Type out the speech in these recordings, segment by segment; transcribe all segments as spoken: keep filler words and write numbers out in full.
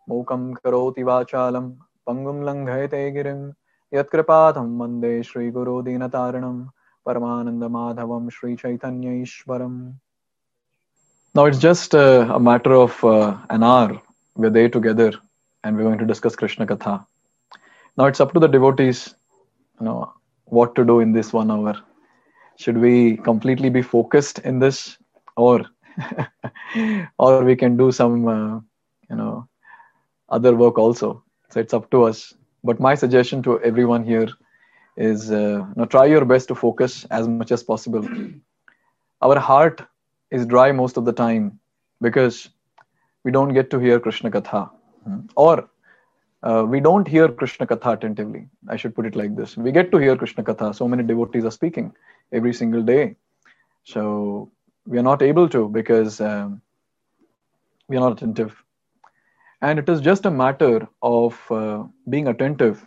Mukam karoti vachalam pangum langhayate girim yatkripatham vande Shri Guru Dinataranam Paramananda Madhavam Shri Chaitanya Ishwaram. Now it's just uh, a matter of uh, an hour. We're there together and we're going to discuss Krishna Katha. Now it's up to the devotees, you know, what to do in this one hour. Should we completely be focused in this, or or we can do some, uh, you know, other work also. So it's up to us. But my suggestion to everyone here is, uh, you know, try your best to focus as much as possible. Our heart is dry most of the time because we don't get to hear Krishna Katha, or uh, we don't hear Krishna Katha attentively. I should put it like this. We get to hear Krishna Katha. So many devotees are speaking every single day. So we are not able to because um, we are not attentive. And it is just a matter of uh, being attentive.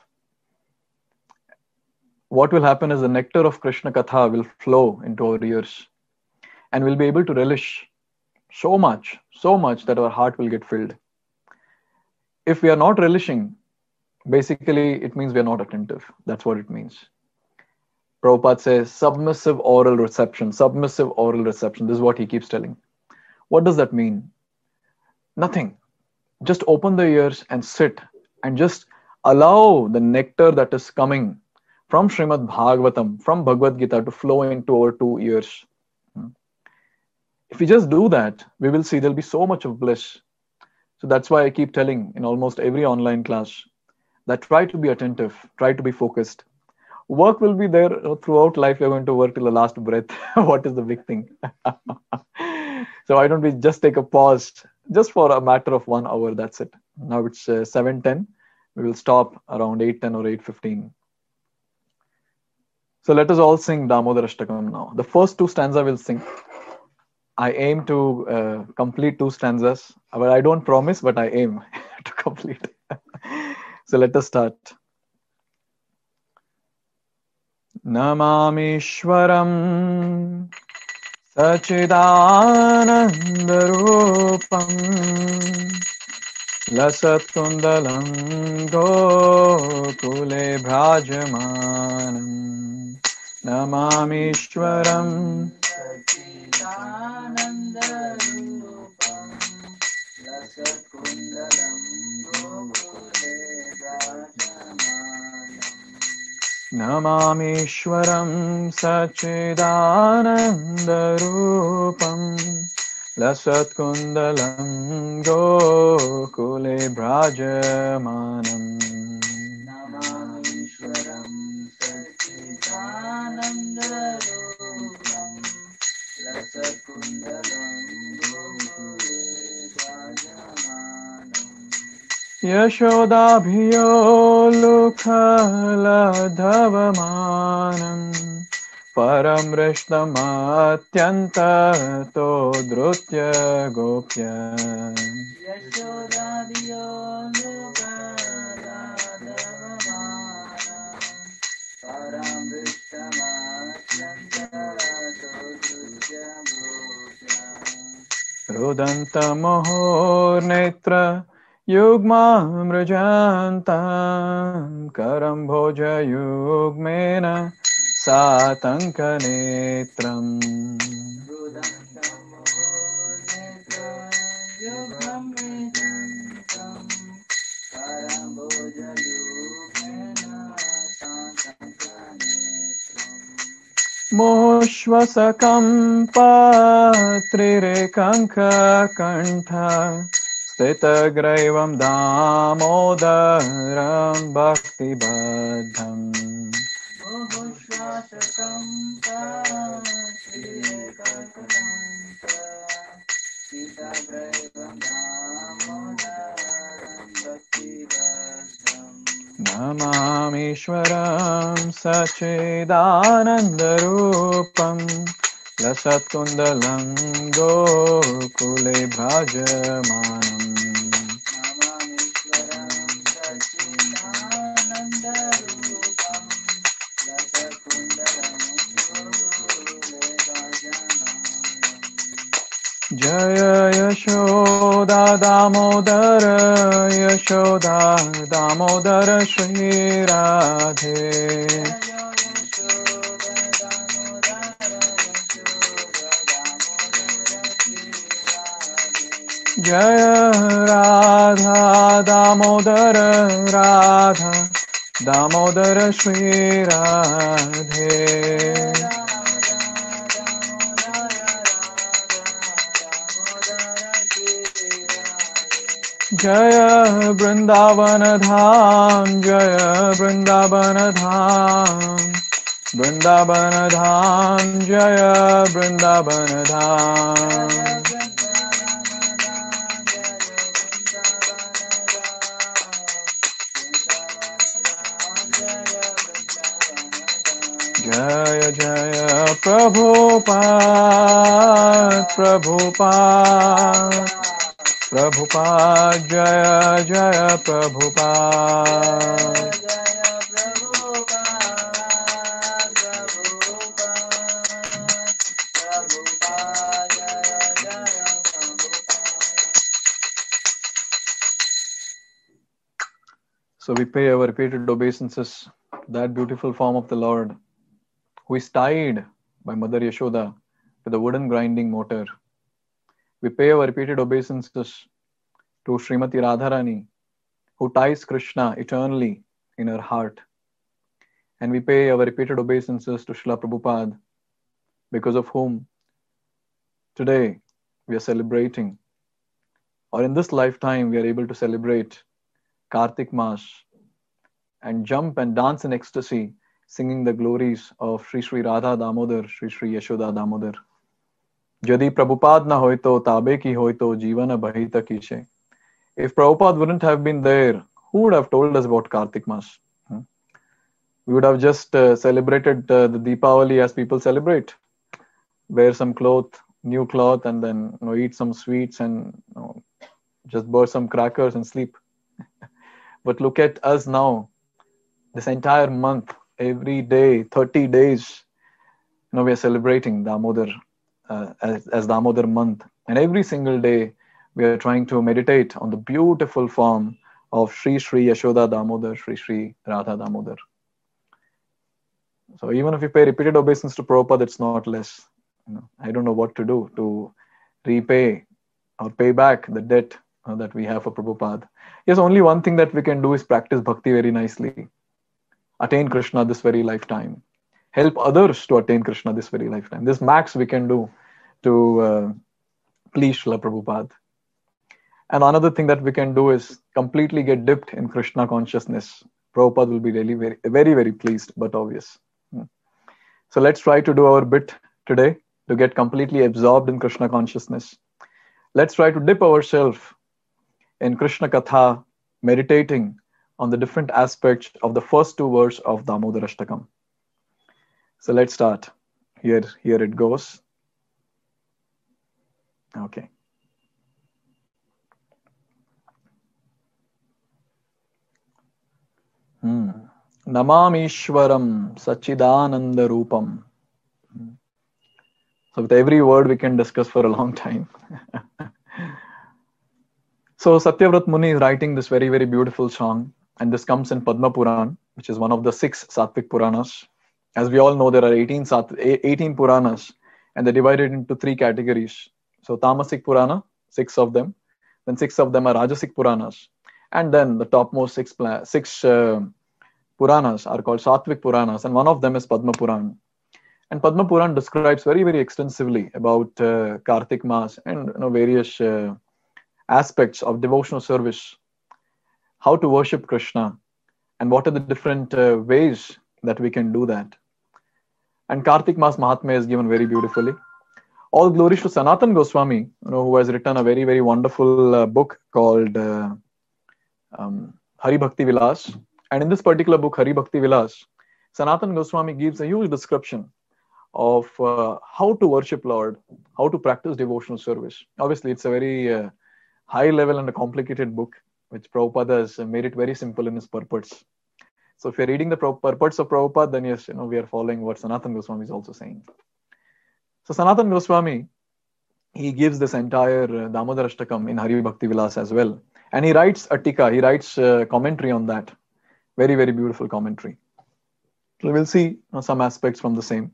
What will happen is the nectar of Krishna Katha will flow into our ears and we'll be able to relish so much, so much that our heart will get filled. If we are not relishing, basically it means we are not attentive. That's what it means. Prabhupada says submissive oral reception, submissive oral reception. This is what he keeps telling. What does that mean? Nothing. Just open the ears and sit and just allow the nectar that is coming from Srimad Bhagavatam, from Bhagavad Gita to flow into our two ears. If we just do that, we will see there'll be so much of bliss. So that's why I keep telling in almost every online class that try to be attentive, try to be focused. Work will be there throughout life. You're going to work till the last breath. What is the big thing? So why don't we just take a pause just for a matter of one hour? That's it. Now it's uh, seven ten. We will stop around eight ten or eight fifteen. So let us all sing Damodar Ashtakam now. The first two stanzas we'll sing. I aim to uh, complete two stanzas. But I don't promise, but I aim to complete. So let us start. Namamishwaram Sachidanandarupam Lasatkundalam Gokule Bhrajamanam Namamishwaram Sachidanandarupam Lasatkundalam Gokule Bhrajamanam Namamishwaram Sachidanandarupam Lasatkundalam Gokule Bhrajamanam Namamishwaram Sachidanandarupam Lasatkundalam Gokule Bhrajamanam Yashodabhiyo Lukhaladhavamanam Param Rishtamatyanta To Drutya Gopya Yashodabhiyo Lukhaladhavamanam Param Rishtamatyanta To Drutya Gopya Rudanta Mohor Netra Yugma Mrajantam Karam Bhoja Yugmena Satanka Netram Moshvasakam Patrirekanka Kantha Stita Graivam Damodaram Bhakti Badham Mohushvasakam Patrirekanka Stita Graivam Damodaram Bhakti Badham Namamishwaram Sachidanandarupam Lasatkundalam Gokule Bhrajamanam Namamishwaram Sachidanandarupam Lasatkundalam Gokule Bhrajamanam Jaya Yashoda Damodar Yashoda Damodar Shri Radhe Jaya Radha Damodar Radha Damodar Shri Radhe Jaya Vrindavan Dham Jaya Vrindavan Dham Vrindavan Dham Jaya Vrindavan Dham Jaya Jaya Prabhupada Prabhupada Prabhupada Jaya Jaya Prabhupada So we pay our repeated obeisances to that beautiful form of the Lord who is tied by Mother Yashoda to the wooden grinding mortar. We pay our repeated obeisances to Srimati Radharani, who ties Krishna eternally in her heart. And we pay our repeated obeisances to Srila Prabhupada, because of whom today we are celebrating, or in this lifetime we are able to celebrate Kartik Mas and jump and dance in ecstasy, singing the glories of Sri Sri Radha Damodar, Sri Sri Yashoda Damodar. Jadi Prabhupada na hoy to tabe ki hoy to jivana bahita kishe. If Prabhupada wouldn't have been there, who would have told us about Kartik Mas? Hmm? We would have just uh, celebrated uh, the Deepavali as people celebrate. Wear some cloth, new cloth, and then you know, eat some sweets and you know, just burn some crackers and sleep. But look at us now. This entire month, every day, thirty days, you know, we are celebrating Damodar uh, as, as Damodar month. And every single day, we are trying to meditate on the beautiful form of Sri Sri Yashoda Damodar, Sri Sri Radha Damodar. So even if you pay repeated obeisance to Prabhupada, it's not less. You know, I don't know what to do to repay or pay back the debt uh, that we have for Prabhupada. Yes, only one thing that we can do is practice bhakti very nicely. Attain Krishna this very lifetime. Help others to attain Krishna this very lifetime. This max we can do to uh, please Srila Prabhupada. And another thing that we can do is completely get dipped in Krishna consciousness. Prabhupada will be really very, very, very pleased, but obvious. So let's try to do our bit today to get completely absorbed in Krishna consciousness. Let's try to dip ourselves in Krishna Katha, meditating on the different aspects of the first two verses of Damodar Ashtakam. So let's start. Here, here it goes. Okay. Hmm. Namamishwaram Sachidananda Rupam. So with every word we can discuss for a long time. So Satyavrat Muni is writing this very, very beautiful song. And this comes in Padma Puran, which is one of the six Satvik Puranas. As we all know, there are eighteen, Sat- eighteen Puranas, and they're divided into three categories. So Tamasic Purana, six of them. Then six of them are Rajasic Puranas. And then the topmost six, pla- six uh, Puranas are called Satvik Puranas, and one of them is Padma Puran. And Padma Puran describes very, very extensively about uh, Kartik Mas and you know, various uh, aspects of devotional service, how to worship Krishna, and what are the different uh, ways that we can do that. And Kartik Mas Mahatmya is given very beautifully. All glories to Sanatan Goswami, you know, who has written a very, very wonderful uh, book called uh, um, Hari Bhakti Vilas. And in this particular book, Hari Bhakti Vilas, Sanatan Goswami gives a huge description of uh, how to worship Lord, how to practice devotional service. Obviously, it's a very uh, high level and a complicated book, which Prabhupada has made it very simple in his purports. So if you're reading the purports of Prabhupada, then yes, you know, we are following what Sanatan Goswami is also saying. So Sanatan Goswami he gives this entire uh, Damodar Ashtakam in Hari Bhakti Vilas as well. And he writes a tika, he writes uh, commentary on that. Very, very beautiful commentary. So we'll see uh, some aspects from the same.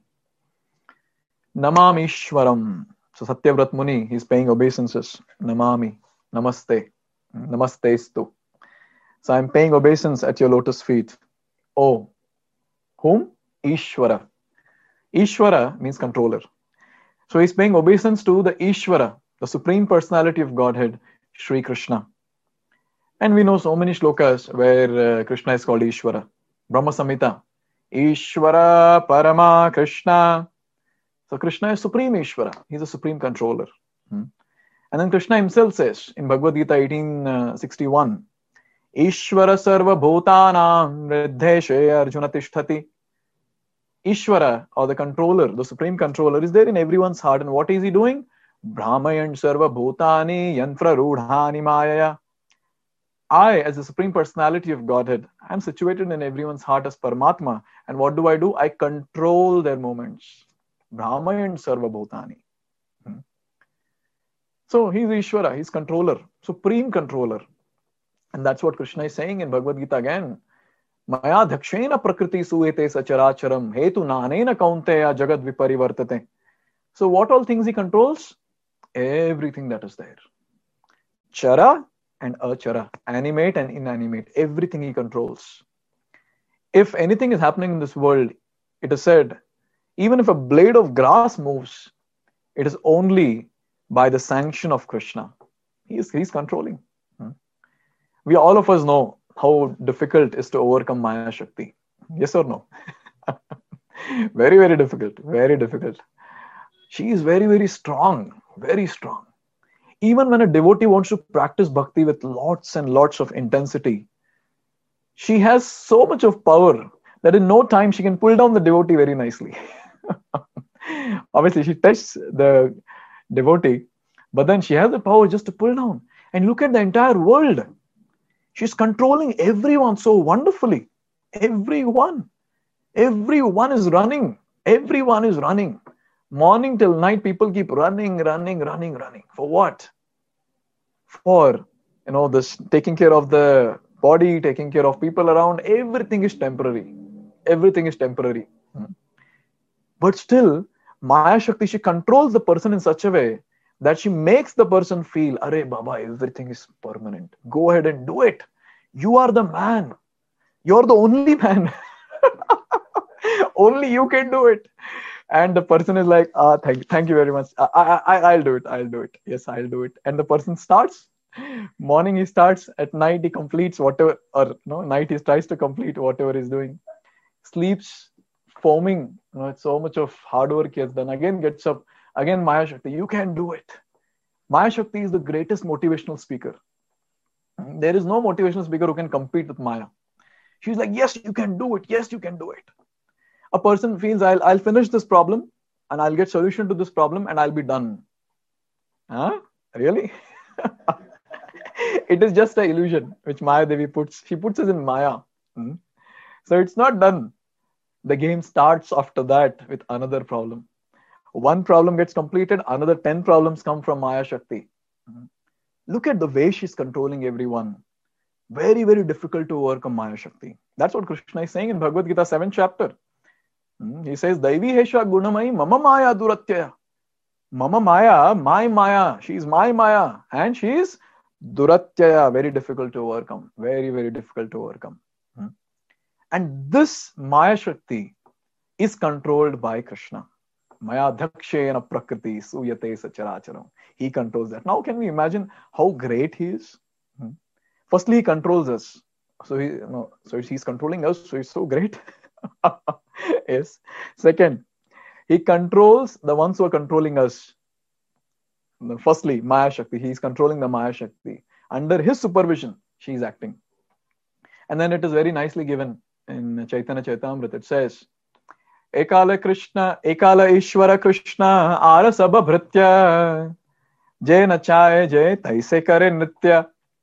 Namami Ishwaram. So Satyavrat Muni, he's paying obeisances. Namami, Namaste, Namastestu. So I'm paying obeisance at your lotus feet. Oh, whom? Ishwara. Ishwara means controller. So he's paying obeisance to the Ishwara, the Supreme Personality of Godhead, Sri Krishna. And we know so many shlokas where uh, Krishna is called Ishwara. Brahma Samhita, Ishwara Parama Krishna. So Krishna is Supreme Ishwara. He's a Supreme Controller. Hmm. And then Krishna himself says in Bhagavad Gita eighteen sixty-one, Ishwara Sarva Bhutanam Riddheshe Arjuna Tishtati. Ishwara, or the controller, the Supreme Controller, is there in everyone's heart. And what is he doing? Brahmayan Sarva Bhutani Yantra Rudhani Mayaya. I, as the Supreme Personality of Godhead, I am situated in everyone's heart as Paramatma. And what do I do? I control their movements. Brahmayan Sarva Bhutani. Hmm. So he's Ishwara, he's controller, Supreme Controller. And that's what Krishna is saying in Bhagavad Gita again. Maya dhakshena prakriti suete sacharacharam hetu nanena kaunteya jagad viparivartate. So what all things he controls? Everything that is there. Chara and achara, animate and inanimate, everything he controls. If anything is happening in this world, it is said, even if a blade of grass moves, it is only by the sanction of Krishna. He is, he is controlling. Hmm. We all of us know how difficult it is to overcome Maya Shakti. Yes or no? Very, very difficult. Very difficult. She is very, very strong. Very strong. Even when a devotee wants to practice bhakti with lots and lots of intensity, she has so much of power that in no time she can pull down the devotee very nicely. Obviously, she tests the devotee, but then she has the power just to pull down. And look at the entire world. She's controlling everyone so wonderfully. Everyone. Everyone is running. Everyone is running. Morning till night, people keep running, running, running, running. For what? For, you know, this taking care of the body, taking care of people around. Everything is temporary. Everything is temporary. Hmm. But still, Maya Shakti, she controls the person in such a way that she makes the person feel, Arey Baba, everything is permanent. Go ahead and do it. You are the man. You're the only man. Only you can do it. And the person is like, ah, thank, thank you very much. I, I, I, I'll do it. I'll do it. Yes, I'll do it. And the person starts. Morning he starts. At night he completes whatever, or no, night he tries to complete whatever he's doing. Sleeps, foaming. You know, it's so much of hard work he has done. Again gets up. Again, Maya Shakti, you can do it. Maya Shakti is the greatest motivational speaker. There is no motivational speaker who can compete with Maya. She's like, yes, you can do it. Yes, you can do it. A person feels, I'll, I'll finish this problem and I'll get solution to this problem and I'll be done. Huh? Really? It is just an illusion which Maya Devi puts. She puts us in Maya. Hmm? So it's not done. The game starts after that with another problem. One problem gets completed, another ten problems come from Maya Shakti. Hmm? Look at the way she's controlling everyone. Very, very difficult to overcome Maya Shakti. That's what Krishna is saying in Bhagavad Gita seventh chapter. Hmm? He says, Daivi Hesha Gunamai Mama Maya Duratyaya. Mama Maya, my Maya. She's my Maya. And she's Duratyaya. Very difficult to overcome. Very, very difficult to overcome. Hmm? And this Maya Shakti is controlled by Krishna. Maya dhakshena prakriti suyate sacharacharam. He controls that. Now can we imagine how great he is? Hmm? Firstly, he controls us. So he, you know, so he's controlling us. So he's so great. Yes. Second, he controls the ones who are controlling us. Firstly, Maya Shakti. He is controlling the Maya Shakti. Under his supervision, she is acting. And then it is very nicely given in Chaitanya Chaitamrita. It says, Ekala Krishna, Ekala Ishwara Krishna, Arasabha Bhritya, Jai Nachaye Jai Taise Kare Nitya.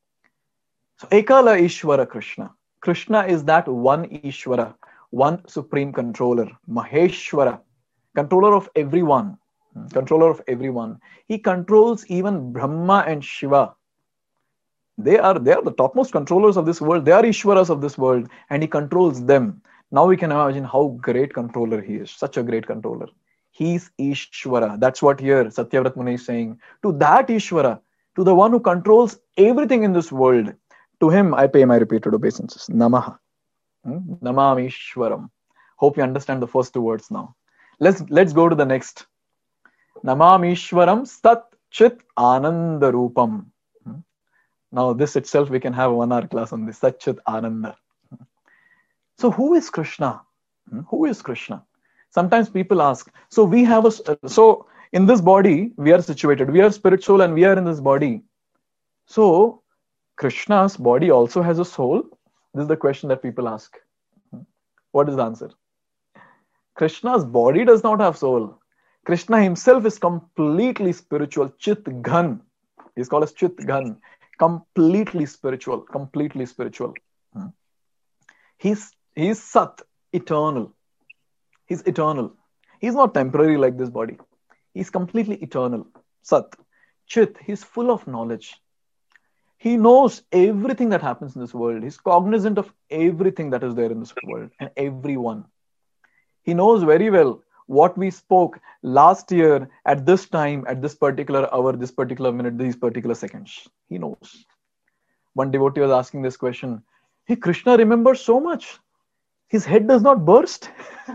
So Ekala Ishwara Krishna. Krishna is that one Ishwara, one supreme controller, Maheshwara, controller of everyone. controller of everyone. He controls even Brahma and Shiva. They are, they are the topmost controllers of this world. They are Ishwaras of this world, and he controls them. Now we can imagine how great controller he is. Such a great controller. He's Ishwara. That's what here Satyavrat Muni is saying. To that Ishwara, to the one who controls everything in this world, to him I pay my repeated obeisances. Namaha. Hmm? Namam Ishwaram. Hope you understand the first two words now. Let's, let's go to the next. Namam Ishwaram Sat Chit Ananda Rupam. Hmm? Now this itself we can have a one hour class on this. Sat Chit Ananda. So who is Krishna? Hmm? Who is Krishna? Sometimes people ask, so we have a, so in this body, we are situated, we are spiritual and we are in this body. So Krishna's body also has a soul? This is the question that people ask. What is the answer? Krishna's body does not have soul. Krishna himself is completely spiritual. Chit Ghan. He's called as Chit Ghan. Completely spiritual. Completely spiritual. He's, he's Sat, eternal. He's eternal. He's not temporary like this body. He's completely eternal. Sat. Chit, he's full of knowledge. He knows everything that happens in this world. He's cognizant of everything that is there in this world and everyone. He knows very well what we spoke last year at this time, at this particular hour, this particular minute, these particular seconds. He knows. One devotee was asking this question. Hey, Krishna remembers so much. His head does not burst.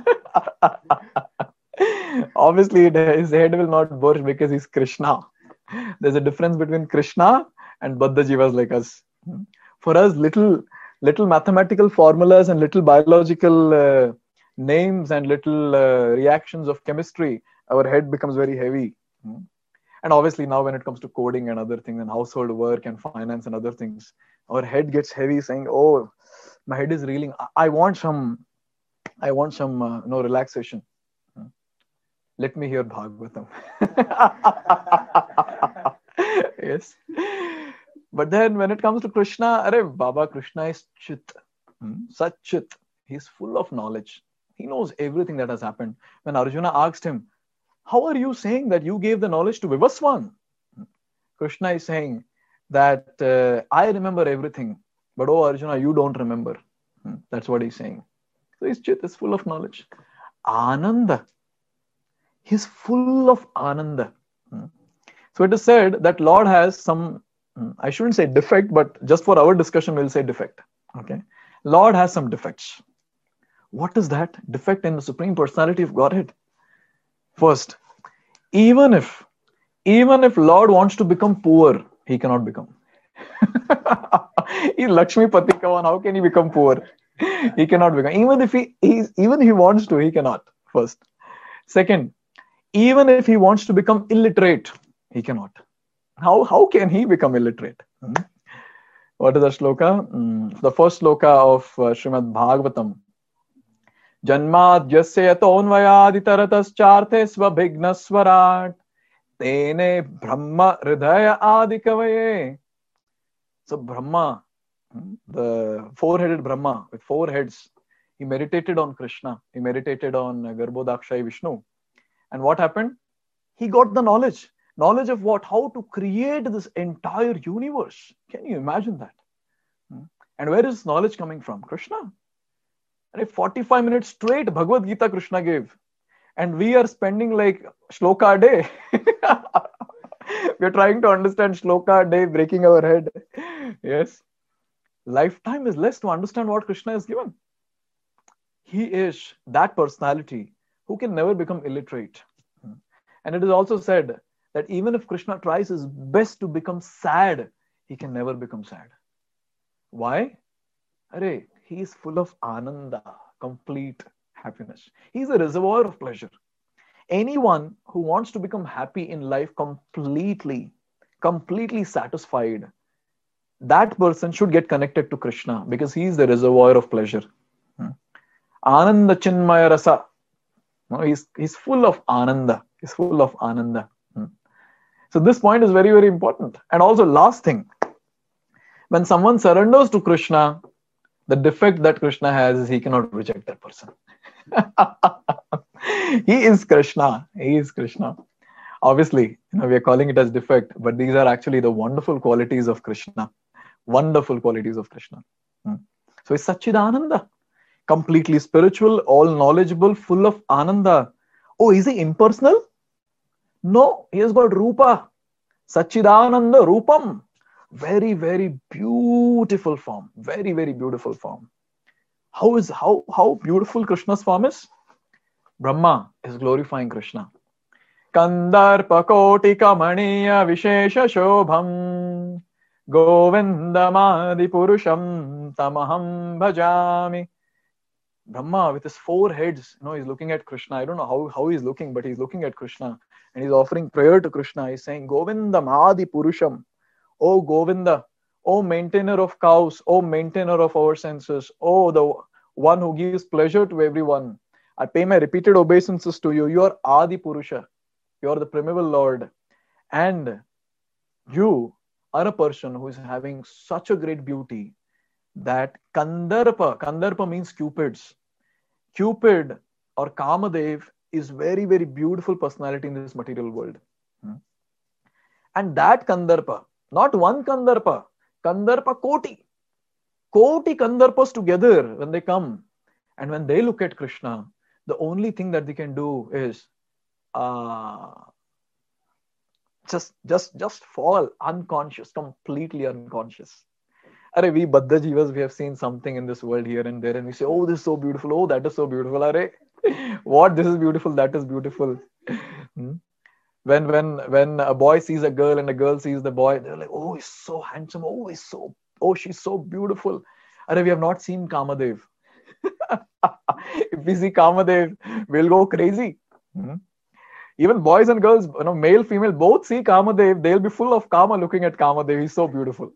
Obviously, his head will not burst because he's Krishna. There's a difference between Krishna and Baddha Jivas like us. For us, little little mathematical formulas and little biological uh, names and little uh, reactions of chemistry, our head becomes very heavy. And obviously now when it comes to coding and other things and household work and finance and other things, our head gets heavy saying, oh, my head is reeling. I want some, I want some, uh, no relaxation. Let me hear Bhagavatam. Yes. But then when it comes to Krishna, Are Baba Krishna is Chit. Hmm? Such Chit. He's full of knowledge. He knows everything that has happened. When Arjuna asked him, how are you saying that you gave the knowledge to Vivaswan? Krishna is saying that uh, I remember everything. But oh Arjuna, you don't remember. Hmm. That's what he's saying. So his Chit is full of knowledge. Ananda. He's full of Ananda. Hmm. So it is said that Lord has some, I shouldn't say defect, but just for our discussion, we'll say defect. Okay. Lord has some defects. What is that? Defect in the Supreme Personality of Godhead. First, even if, even if Lord wants to become poor, he cannot become. He's Lakshmi Pati Kavan. How can he become poor? He cannot become. Even if he, he's, even if he wants to, he cannot. First. Second, even if he wants to become illiterate, he cannot. How, how can he become illiterate? Hmm? What is the shloka? Hmm. The first shloka of uh, Srimad Bhagavatam. Janmad yasya yatonvayaditaratas charte svabhigna swarat tene brahma hridaya adikavaye. So Brahma, the four-headed Brahma with four heads, he meditated on Krishna. He meditated on Garbhodakshayi Vishnu. And what happened? He got the knowledge. Knowledge of what? How to create this entire universe. Can you imagine that? And where is knowledge coming from? Krishna. And forty-five minutes straight Bhagavad Gita Krishna gave. And we are spending like shloka a day. We are trying to understand shloka a day, breaking our head. Yes. Lifetime is less to understand what Krishna has given. He is that personality who can never become illiterate. And it is also said that even if Krishna tries his best to become sad, he can never become sad. Why? Arey, he is full of ananda, complete happiness. He is a reservoir of pleasure. Anyone who wants to become happy in life completely, completely satisfied, that person should get connected to Krishna because he is the reservoir of pleasure. Ananda Chinmaya Rasa. No, he's, he's full of ananda. He's full of ananda. So this point is very, very important. And also last thing, when someone surrenders to Krishna, the defect that Krishna has is he cannot reject that person. He is Krishna. He is Krishna. Obviously, you know, we are calling it as defect, but these are actually the wonderful qualities of Krishna. Wonderful qualities of Krishna. Hmm. So it's Satchidananda, completely spiritual, all knowledgeable, full of Ananda. Oh, is he impersonal? No, he has got Rupa. Satchidananda Rupam. Very, very beautiful form. Very, very beautiful form. How is how how beautiful Krishna's form is? Brahma is glorifying Krishna. Kandarpa kotika maniya vishesha shobham govindamadi purusham tamaham bhajami. Brahma with his four heads, you know, he's looking at Krishna. I don't know how, how he's looking, but he's looking at Krishna and he's offering prayer to Krishna. He's saying, Govindam Adi Purusham. Oh Govinda, oh maintainer of cows, oh maintainer of our senses, oh the one who gives pleasure to everyone. I pay my repeated obeisances to you. You are Adi Purusha. You are the primeval Lord. And you are a person who is having such a great beauty that Kandarpa, Kandarpa means Cupids. Cupid or Kamadev is very, very beautiful personality in this material world. Hmm. And that Kandarpa, not one Kandarpa, Kandarpa Koti. Koti Kandarpas together when they come. And when they look at Krishna, the only thing that they can do is uh, just, just, just fall unconscious, completely unconscious. Are we Baddha Jivas, we have seen something in this world here and there, and we say, oh, this is so beautiful, oh, that is so beautiful. Are what, this is beautiful, that is beautiful. Hmm? When when when a boy sees a girl and a girl sees the boy, they're like, oh, he's so handsome, oh, he's so, oh, she's so beautiful. Are we have not seen Kamadev. If we see Kamadev, we'll go crazy. Hmm? Even boys and girls, you know, male, female, both see Kamadev, they'll be full of Kama looking at Kamadev. He's so beautiful.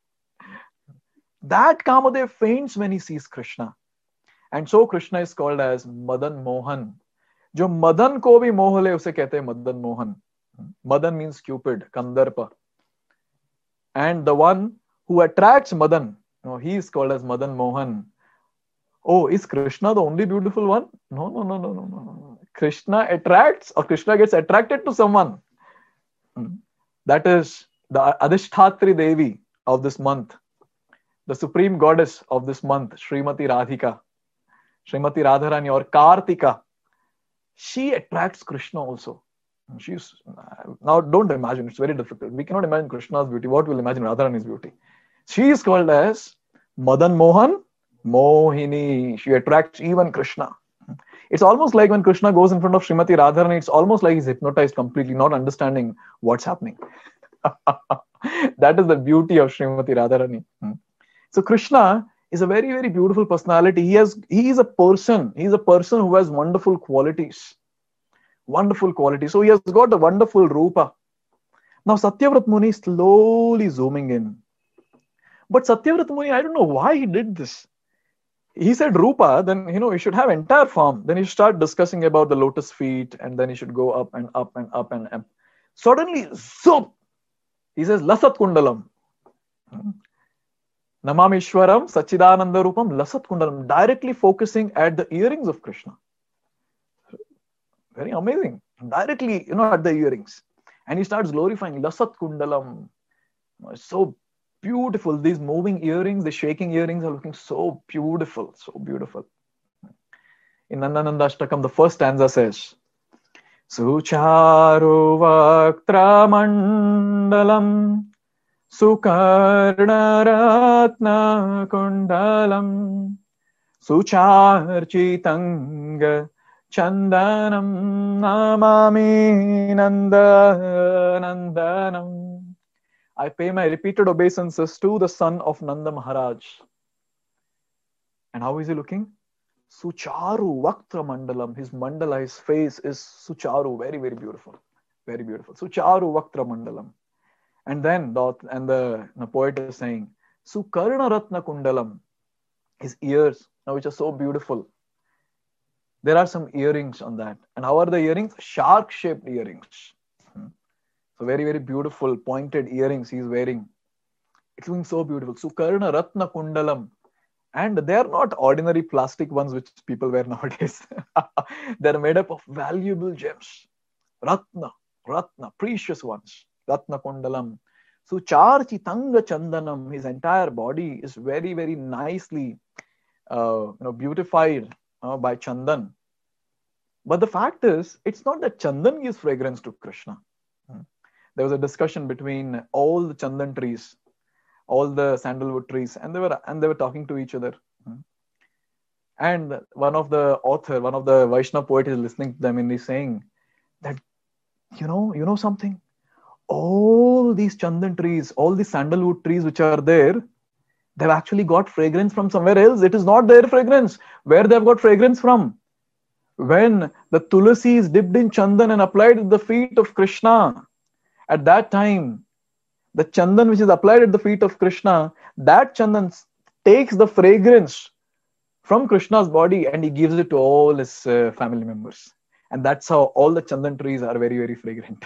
That Kamadev faints when he sees Krishna. And so Krishna is called as Madan Mohan. Jo Madan ko bhi moh le, use kehte hain Madan Mohan. Madan means Cupid, Kandarpa. And the one who attracts Madan, you know, he is called as Madan Mohan. Oh, is Krishna the only beautiful one? No, no, no, no, no, no, no. Krishna attracts, or Krishna gets attracted to someone. That is the Adhishthatri Devi of this month. The supreme goddess of this month, Srimati Radhika, Srimati Radharani or Kartika, she attracts Krishna also. She's now don't imagine, it's very difficult. We cannot imagine Krishna's beauty. What will imagine Radharani's beauty? She is called as Madan Mohan Mohini. She attracts even Krishna. It's almost like when Krishna goes in front of Srimati Radharani, it's almost like he's hypnotized completely, not understanding what's happening. That is the beauty of Srimati Radharani. So Krishna is a very, very beautiful personality. He has, he is a person. He is a person who has wonderful qualities. Wonderful qualities. So he has got a wonderful Rupa. Now Satyavrat Muni is slowly zooming in. But Satyavrat Muni, I don't know why he did this. He said Rupa, then, you know, he should have entire form. Then he should start discussing about the lotus feet, and then he should go up and up and up and up. Suddenly, zoom! He says Lasat Kundalam. Namamishwaram Sachidananda Rupam Lasat Kundalam, directly focusing at the earrings of Krishna. Very amazing. Directly, you know, at the earrings. And he starts glorifying Lasat Kundalam. So beautiful. These moving earrings, the shaking earrings are looking so beautiful. So beautiful. In Nandananda Ashtakam, the first stanza says, Sucharu Vaktra Mandalam Sukarnaratna Kundalam Sucharchitanga Chandanam Namami Nanda Nandanam. I pay my repeated obeisances to the son of Nanda Maharaj. And how is he looking? Sucharu Vaktra Mandalam. His mandala, his face is Sucharu. Very, very beautiful. Very beautiful. Sucharu Vaktra Mandalam. And then, and the, the poet is saying, Sukarna Ratna Kundalam. His ears, which are so beautiful. There are some earrings on that. And how are the earrings? Shark-shaped earrings. So very, very beautiful pointed earrings he's wearing. It's looking so beautiful. Sukarna Ratna Kundalam. And they are not ordinary plastic ones which people wear nowadays. They're made up of valuable gems. Ratna. Ratna, precious ones. Ratna Kundalam. Sucharchi Tanga Chandanam, his entire body is very, very nicely uh, you know, beautified uh, by Chandan. But the fact is, it's not that Chandan gives fragrance to Krishna. Hmm. There was a discussion between all the Chandan trees, all the sandalwood trees, and they were and they were talking to each other. Hmm. And one of the author, one of the Vaishnava poet is listening to them and he's saying that, you know, you know something? All these Chandan trees, all these sandalwood trees which are there, they've actually got fragrance from somewhere else. It is not their fragrance. Where they've got fragrance from? When the tulasi is dipped in chandan and applied at the feet of Krishna, at that time, the chandan which is applied at the feet of Krishna, that chandan takes the fragrance from Krishna's body and he gives it to all his uh, family members. And that's how all the chandan trees are very, very fragrant.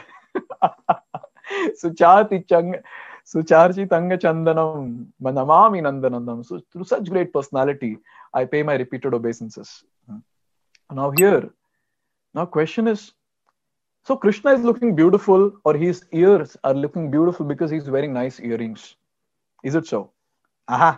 Suchati chang, Sucharchi Tanga Chandanam, Manamami Nandanandam. So through such great personality, I pay my repeated obeisances. Now here, now question is, so Krishna is looking beautiful or his ears are looking beautiful because he's wearing nice earrings. Is it so? Aha.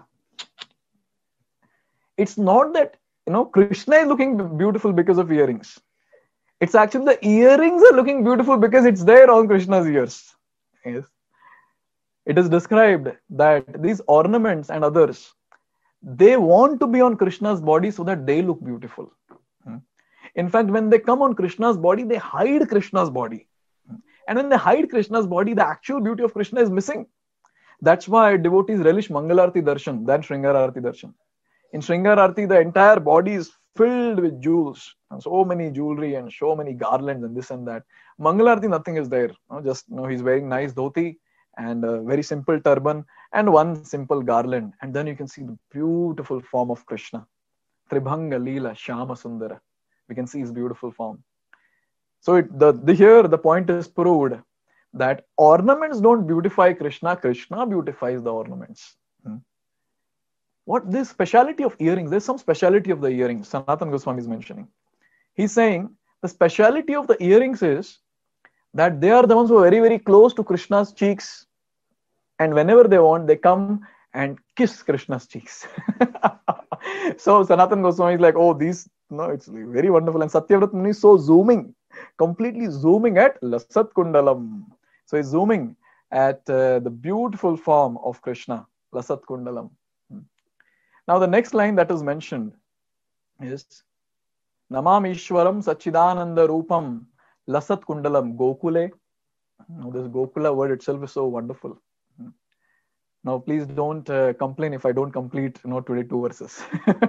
It's not that, you know, Krishna is looking beautiful because of earrings. It's actually the earrings are looking beautiful because it's there on Krishna's ears. Yes. It is described that these ornaments and others, they want to be on Krishna's body so that they look beautiful. In fact, when they come on Krishna's body, they hide Krishna's body. And when they hide Krishna's body, the actual beauty of Krishna is missing. That's why devotees relish Mangalarti Darshan than Shringararti Darshan. In Shringararti, the entire body is filled with jewels, and so many jewelry and so many garlands and this and that. Mangalarti, nothing is there. Just, you know, he's wearing nice dhoti and a very simple turban and one simple garland. And then you can see the beautiful form of Krishna. Tribhanga Leela Shyama Sundara. We can see his beautiful form. So it, the, the here the point is proved that ornaments don't beautify Krishna. Krishna beautifies the ornaments. Hmm. What this speciality of earrings? There's some speciality of the earrings. Sanatana Goswami is mentioning. He's saying the speciality of the earrings is that they are the ones who are very, very close to Krishna's cheeks. And whenever they want, they come and kiss Krishna's cheeks. So Sanatana Goswami is like, oh, these, no, it's very wonderful. And Satyavrata Muni is so zooming, completely zooming at Lasat Kundalam. So he's zooming at uh, the beautiful form of Krishna, Lasat Kundalam. Now the next line that is mentioned is Namam Ishwaram Sachidananda Rupam Lasat Kundalam Gokule. Now this Gokula word itself is so wonderful. Now please don't uh, complain if I don't complete, you know, today two verses.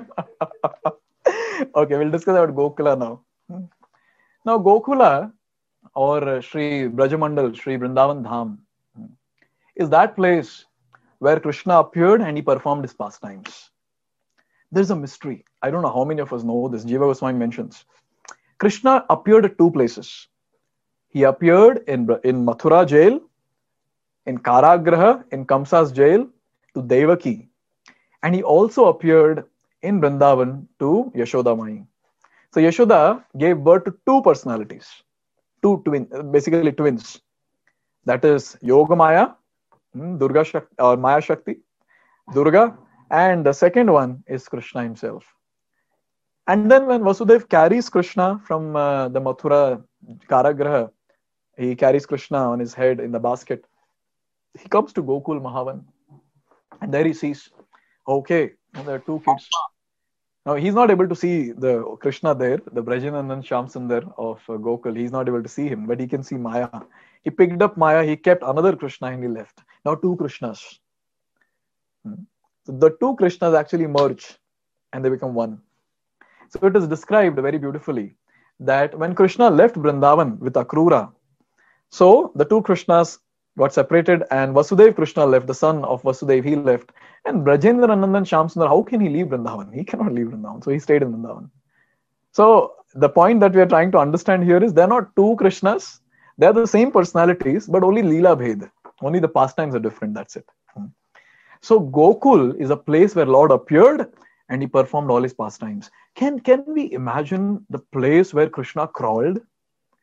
Okay, we'll discuss about Gokula now. Now Gokula or Sri Brajamandal, Sri Vrindavan Dham is that place where Krishna appeared and he performed his pastimes. There's a mystery. I don't know how many of us know this. Jiva Goswami mentions. Krishna appeared at two places. He appeared in, in Mathura jail, in Karagraha, in Kamsa's jail, to Devaki. And he also appeared in Vrindavan to Yashoda Mai. So Yashoda gave birth to two personalities, two twins, basically twins. That is Yoga Maya, Durga Shakti, or Maya Shakti, Durga, and the second one is Krishna himself. And then when Vasudev carries Krishna from uh, the Mathura Karagraha, he carries Krishna on his head in the basket. He comes to Gokul Mahavan, and there he sees, okay, there are two kids. Now he's not able to see the Krishna there, the Brajanandan Shyamsundar of uh, Gokul. He's not able to see him, but he can see Maya. He picked up Maya, he kept another Krishna and he left. Now two Krishnas. Hmm. So the two Krishnas actually merge and they become one. So it is described very beautifully that when Krishna left Vrindavan with Akrura, so the two Krishnas got separated and Vasudev Krishna left, the son of Vasudev, he left. And Brajendra Nandan Shyamsundar, how can he leave Vrindavan? He cannot leave Vrindavan. So he stayed in Vrindavan. So the point that we are trying to understand here is they're not two Krishnas. They're the same personalities, but only Leela Bhed. Only the pastimes are different. That's it. So Gokul is a place where Lord appeared and he performed all his pastimes. Can, can we imagine the place where Krishna crawled?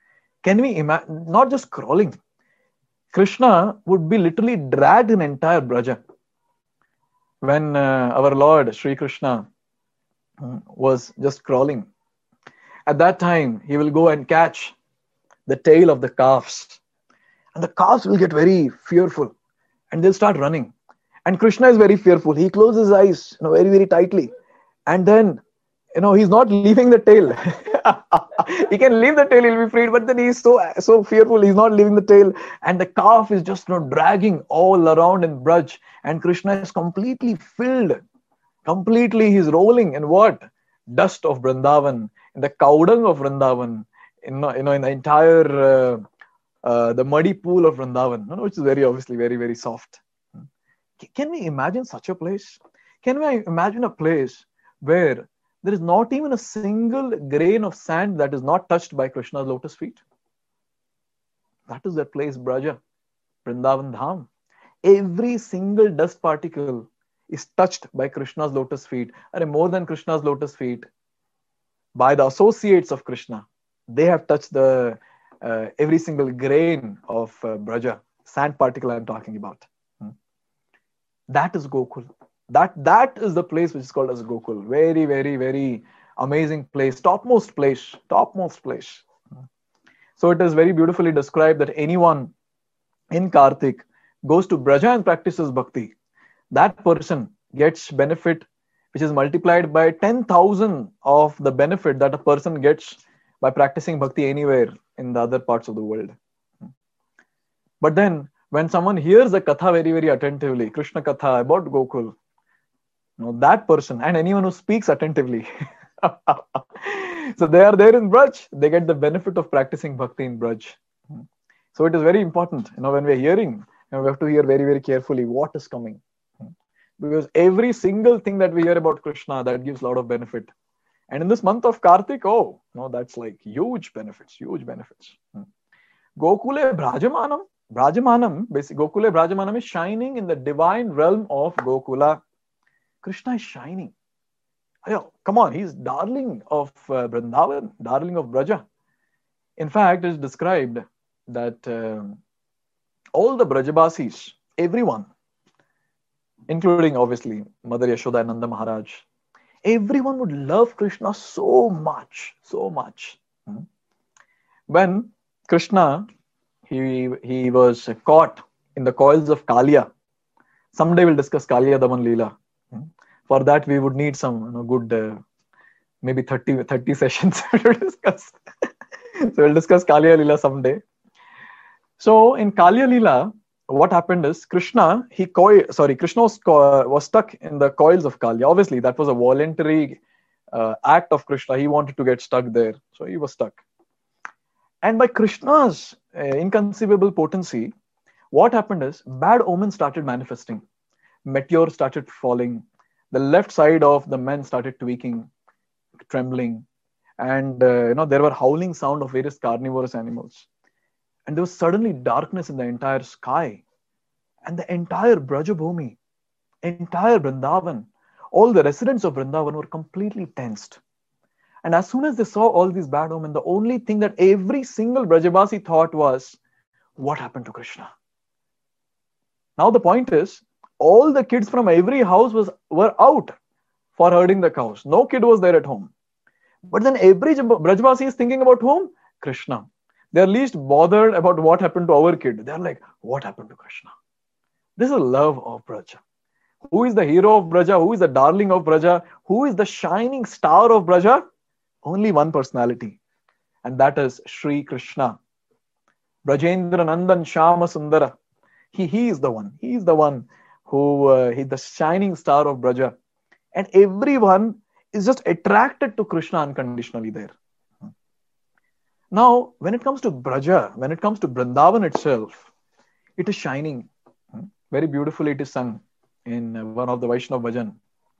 Can we imagine? Not just crawling. Krishna would be literally dragged in entire Braja. When uh, our Lord Sri Krishna uh, was just crawling, at that time he will go and catch the tail of the calves, and the calves will get very fearful and they'll start running. And Krishna is very fearful. He closes his eyes, you know, very, very tightly. And then, you know, he's not leaving the tail. He can leave the tail, he'll be freed, but then he's so so fearful, he's not leaving the tail. And the calf is just, you know, dragging all around in Braj. And Krishna is completely filled. Completely, he's rolling in what? Dust of Vrindavan, in the cowdung of Vrindavan, in, you know, in the entire, uh, uh, the muddy pool of Vrindavan, you know, which is very obviously very, very soft. Can we imagine such a place? Can we imagine a place where there is not even a single grain of sand that is not touched by Krishna's lotus feet? That is that place, Braja, Vrindavan Dham. Every single dust particle is touched by Krishna's lotus feet, or more than Krishna's lotus feet, by the associates of Krishna. They have touched the uh, every single grain of uh, Braja, sand particle I'm talking about. Hmm. That is Gokul. That that is the place which is called as Gokul. Very, very, very amazing place. Topmost place. Topmost place. So it is very beautifully described that anyone in Kartik goes to Braja and practices bhakti. That person gets benefit which is multiplied by ten thousand of the benefit that a person gets by practicing bhakti anywhere in the other parts of the world. But then when someone hears the katha very, very attentively, Krishna katha about Gokul, you know, that person and anyone who speaks attentively, so they are there in Braj, they get the benefit of practicing bhakti in Braj. So it is very important, you know, when we're hearing, you know, we have to hear very, very carefully what is coming. Because every single thing that we hear about Krishna, that gives a lot of benefit. And in this month of Kartik, oh, no, that's like huge benefits, huge benefits. Gokule Brajamanam, Brajamanam, basically Gokule Brajamanam is shining in the divine realm of Gokula. Krishna is shining. Oh, come on, he's darling of uh, Vrindavan, darling of Braja. In fact, it is described that uh, all the Brajabasis, everyone, including obviously Mother Yashoda and Nanda Maharaj, everyone would love Krishna so much, so much. Hmm. When Krishna, he, he was caught in the coils of Kaliya. Someday we'll discuss Kaliya Daman Leela. Hmm. For that, we would need some, you know, good, uh, maybe thirty, thirty sessions to discuss. So we'll discuss Kaliya Leela someday. So in Kaliya Leela, what happened is Krishna, he co- sorry, Krishna was, co- was stuck in the coils of Kaliya. Obviously, that was a voluntary uh, act of Krishna. He wanted to get stuck there. So he was stuck. And by Krishna's uh, inconceivable potency, what happened is bad omens started manifesting. Meteors started falling. The left side of the men started tweaking, trembling. And, uh, you know, there were howling sound of various carnivorous animals. And there was suddenly darkness in the entire sky. And the entire Brajabhumi, entire Vrindavan, all the residents of Vrindavan were completely tensed. And as soon as they saw all these bad omens, the only thing that every single Brajabasi thought was, what happened to Krishna? Now the point is, all the kids from every house was were out for herding the cows. No kid was there at home. But then every Brajabasi is thinking about whom? Krishna. They're least bothered about what happened to our kid. They're like, what happened to Krishna? This is love of Braja. Who is the hero of Braja? Who is the darling of Braja? Who is the shining star of Braja? Only one personality. And that is Sri Krishna. Brajendra Nandan Shama Sundara. He, he is the one. He is the one who, uh, he's the shining star of Braja. And everyone is just attracted to Krishna unconditionally there. Now, when it comes to Braja, when it comes to Vrindavan itself, it is shining. Very beautifully it is sung in one of the Vaishnav Bhajan.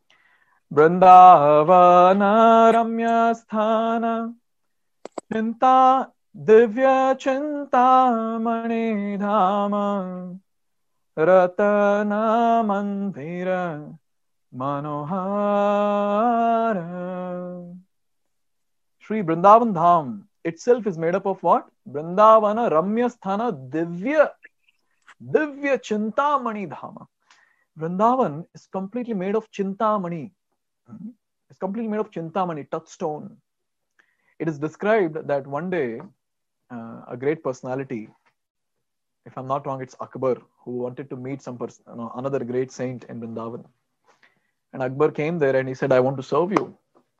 Vrindavana Ramya Sthana Chinta Divya Chinta Mani Dhama Ratana Mandira Manohara. Sri Vrindavan Dham itself is made up of what? Vrindavana Ramya Sthana Divya Divya Chintamani Dhama. Vrindavan is completely made of Chintamani. It's completely made of Chintamani, touchstone. It is described that one day uh, a great personality, if I'm not wrong, it's Akbar, who wanted to meet some person, you know, another great saint in Vrindavan. And Akbar came there and he said, I want to serve you.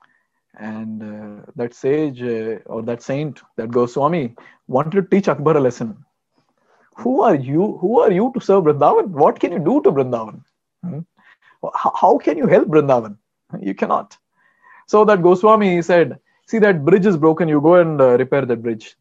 And uh, that sage uh, or that saint, that Goswami, wanted to teach Akbar a lesson. Who are you? Who are you to serve Vrindavan? What can you do to Vrindavan? Hmm? How, how can you help Vrindavan? You cannot. So that Goswami said, see, that bridge is broken. You go and uh, repair that bridge.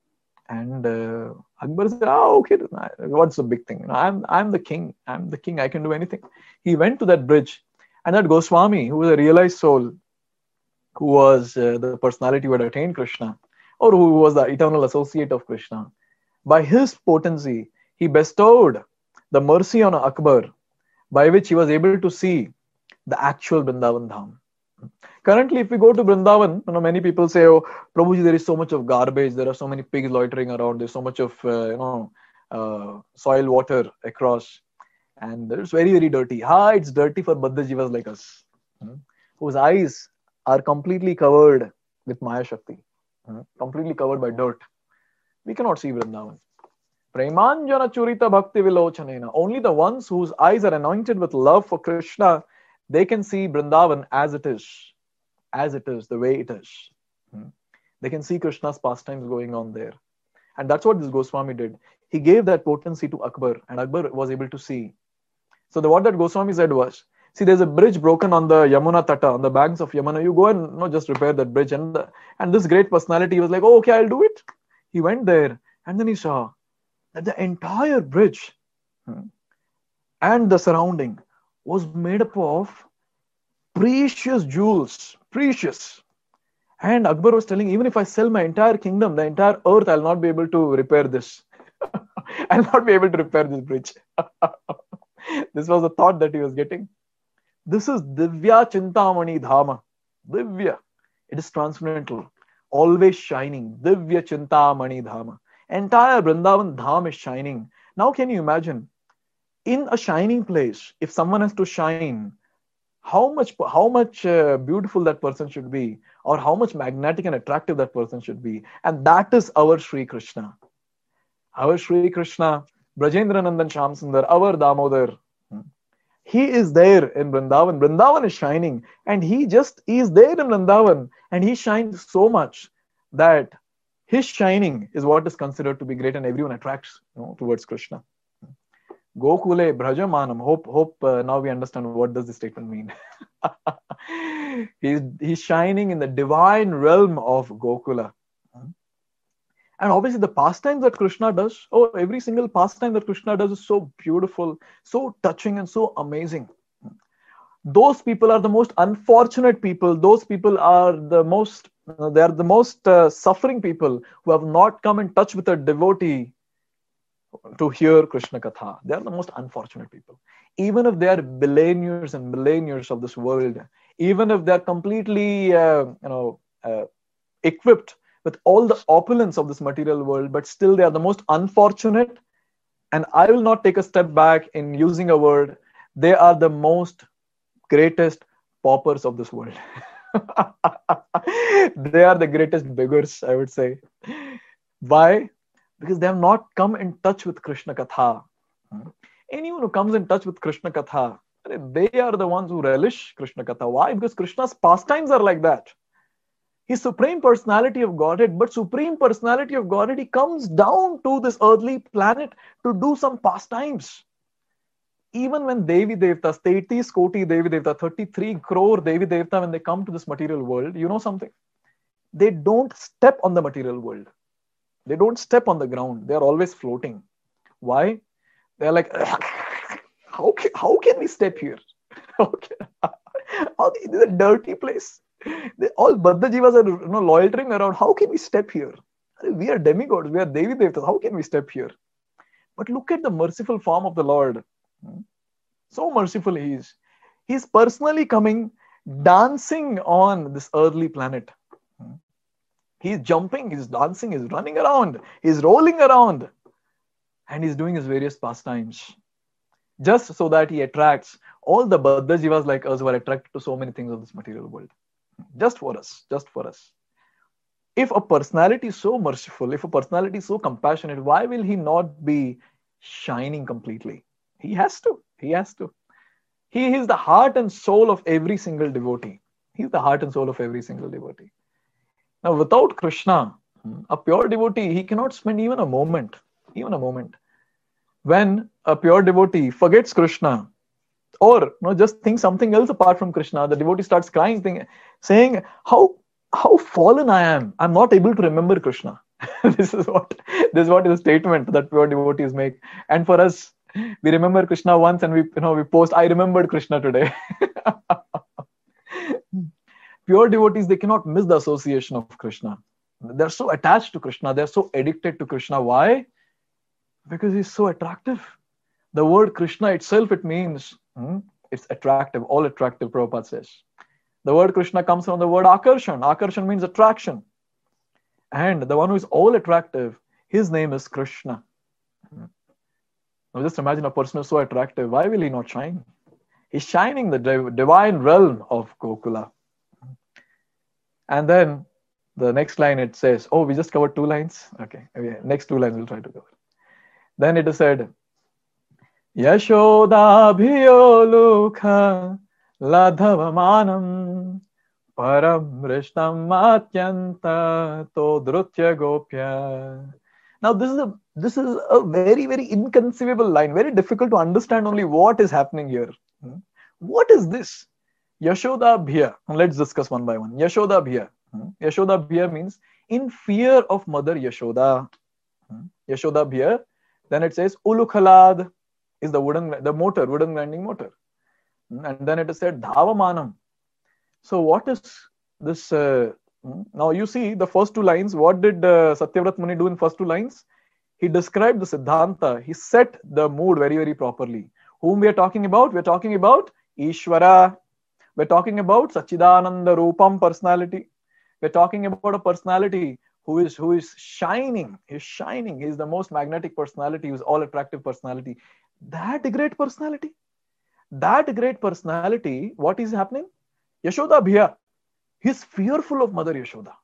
And uh, Akbar said, oh, okay, what's the big thing? You know, I'm, I'm the king. I'm the king. I can do anything. He went to that bridge. And that Goswami, who was a realized soul, who was uh, the personality who had attained Krishna, or who was the eternal associate of Krishna, by his potency, he bestowed the mercy on Akbar, by which he was able to see the actual Vrindavan Dham. Currently, if we go to Vrindavan, you know, many people say, oh, Prabhuji, there is so much of garbage, there are so many pigs loitering around, there's so much of, uh, you know, uh, soil water across, and it's very, very dirty. Ha, it's dirty for Baddha Jivas like us, hmm, whose eyes are completely covered with Maya Shakti, hmm, completely covered by dirt. We cannot see Vrindavan. Premanjana Churita Bhakti Vilochanena. Only the ones whose eyes are anointed with love for Krishna, they can see Vrindavan as it is, as it is, the way it is. Hmm. They can see Krishna's pastimes going on there. And that's what this Goswami did. He gave that potency to Akbar, and Akbar was able to see. So the, what that Goswami said was, see, there's a bridge broken on the Yamuna Tata, on the banks of Yamuna. You go and you know, just repair that bridge. And, the, and this great personality was like, oh, okay, I'll do it. He went there, and then he saw that the entire bridge hmm, and the surrounding was made up of precious jewels, precious. And Akbar was telling, even if I sell my entire kingdom, the entire earth, I'll not be able to repair this. I'll not be able to repair this bridge. This was the thought that he was getting. This is Divya Chintamani Dhama. Divya. It is transcendental, always shining. Divya Chintamani Dhama. Entire Vrindavan Dham is shining. Now can you imagine, in a shining place, if someone has to shine, how much how much uh, beautiful that person should be, or how much magnetic and attractive that person should be. And that is our Sri Krishna. Our Sri Krishna, Brajendra Nandan Shyam Sundar, our Damodar. He is there in Vrindavan. Vrindavan is shining, and he just is there in Vrindavan, and he shines so much that his shining is what is considered to be great, and everyone attracts you know, towards Krishna. Gokule Brajamanam. Hope, hope uh, now we understand what does this statement mean. he's, he's shining in the divine realm of Gokula. And obviously the pastimes that Krishna does, oh, every single pastime that Krishna does is so beautiful, so touching, and so amazing. Those people are the most unfortunate people. Those people are the most, uh, they are the most uh, suffering people who have not come in touch with a devotee to hear Krishna Katha. They are the most unfortunate people. Even if they are billionaires and millionaires of this world, even if they are completely, uh, you know, uh, equipped with all the opulence of this material world, but still they are the most unfortunate. And I will not take a step back in using a word. They are the most greatest paupers of this world. They are the greatest beggars, I would say. Why? Because they have not come in touch with Krishna Katha. Anyone who comes in touch with Krishna Katha, they are the ones who relish Krishna Katha. Why? Because Krishna's pastimes are like that. He's Supreme Personality of Godhead, but Supreme Personality of Godhead, he comes down to this earthly planet to do some pastimes. Even when Devi Devtas, thirty Koti Devi Devta, thirty-three crore Devi Devta, when they come to this material world, you know something? They don't step on the material world. They don't step on the ground. They are always floating. Why? They're like, how can, how can we step here? Okay. This is a dirty place. They, all Baddha Jivas are you know, loitering around. How can we step here? We are demigods. We are Devi Devtas. How can we step here? But look at the merciful form of the Lord. So merciful he is. He's personally coming, dancing on this earthly planet. He's jumping, he's dancing, he's running around, he's rolling around, and he's doing his various pastimes just so that he attracts all the Baddha Jivas like us who are attracted to so many things of this material world. Just for us, just for us. If a personality is so merciful, if a personality is so compassionate, why will he not be shining completely? He has to. He has to. He is the heart and soul of every single devotee. He's the heart and soul of every single devotee. Now, without Krishna, a pure devotee, he cannot spend even a moment, even a moment. When a pure devotee forgets Krishna, or you know, just thinks something else apart from Krishna, the devotee starts crying, thinking, saying, how how fallen I am. I'm not able to remember Krishna. this is what this is what is a statement that pure devotees make. And for us, we remember Krishna once and we you know we post, I remembered Krishna today. Pure devotees, they cannot miss the association of Krishna. They're so attached to Krishna. They're so addicted to Krishna. Why? Because he's so attractive. The word Krishna itself, it means hmm, it's attractive, all attractive, Prabhupada says. The word Krishna comes from the word Akarshan. Akarshan means attraction. And the one who is all attractive, his name is Krishna. Now just imagine a person who is so attractive. Why will he not shine? He's shining the divine realm of Gokula. And then the next line it says, oh, we just covered two lines? Okay, okay. Next two lines we'll try to cover. Then it is said, Yashoda bhiyolukha ladhavamanam param rishtam atyanta todrutya gopya. Now this is a this is a very, very inconceivable line, very difficult to understand only what is happening here. What is this? Yashoda bhiya. Let's discuss one by one. Yashoda bhiya. Yashoda bhiya means in fear of Mother Yashoda. Yashoda bhiya. Then it says ulukhalad is the wooden, the motor, wooden grinding motor. And then it is said dhavamanam. So what is this? Uh, now you see the first two lines. What did uh, Satyavrat Muni do in first two lines? He described the Siddhanta. He set the mood very, very properly. Whom we are talking about? We are talking about Ishvara. We're talking about Sachidananda Rupam personality. We're talking about a personality who is who is shining. He's shining. He's the most magnetic personality. He's all attractive personality. That great personality. That great personality, what is happening? Yashoda Bhiya. He's fearful of Mother Yashoda.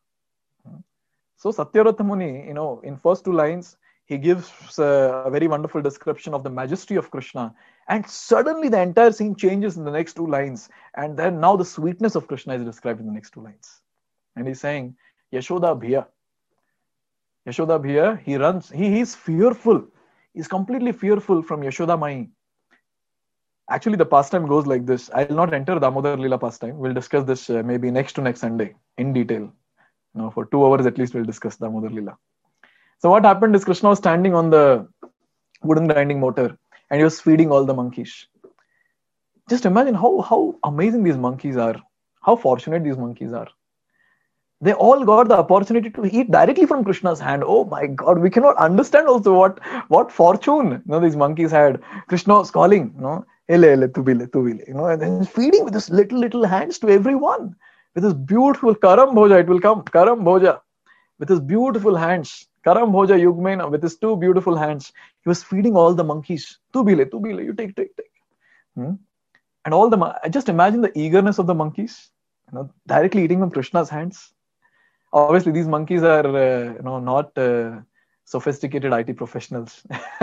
So Satyavrat Muni, you know, in first two lines, he gives a, a very wonderful description of the majesty of Krishna. And suddenly the entire scene changes in the next two lines. And then now the sweetness of Krishna is described in the next two lines. And he's saying, Yashoda Bhiya. Yashoda Bhiya, he runs, he is fearful. He's completely fearful from Yashoda Mai. Actually, the pastime goes like this. I will not enter Damodar Lila pastime. We'll discuss this uh, maybe next to next Sunday in detail. Now, for two hours at least, we'll discuss Damodar Lila. So what happened is Krishna was standing on the wooden grinding motor and he was feeding all the monkeys. Just imagine how, how amazing these monkeys are. How fortunate these monkeys are. They all got the opportunity to eat directly from Krishna's hand. Oh my God, we cannot understand also what, what fortune you know, these monkeys had. Krishna was calling, you know, ele, ele, tu bile, tu bile, you know, and then he's feeding with his little, little hands to everyone. With his beautiful Karam Bhoja, it will come, Karam Bhoja. With his beautiful hands, Karam Bhoja Yugmena, with his two beautiful hands, he was feeding all the monkeys. Tu bile, tu bile, you take, take, take. Hmm? And all the, just imagine the eagerness of the monkeys, you know, directly eating from Krishna's hands. Obviously, these monkeys are, uh, you know, not uh, sophisticated I T professionals.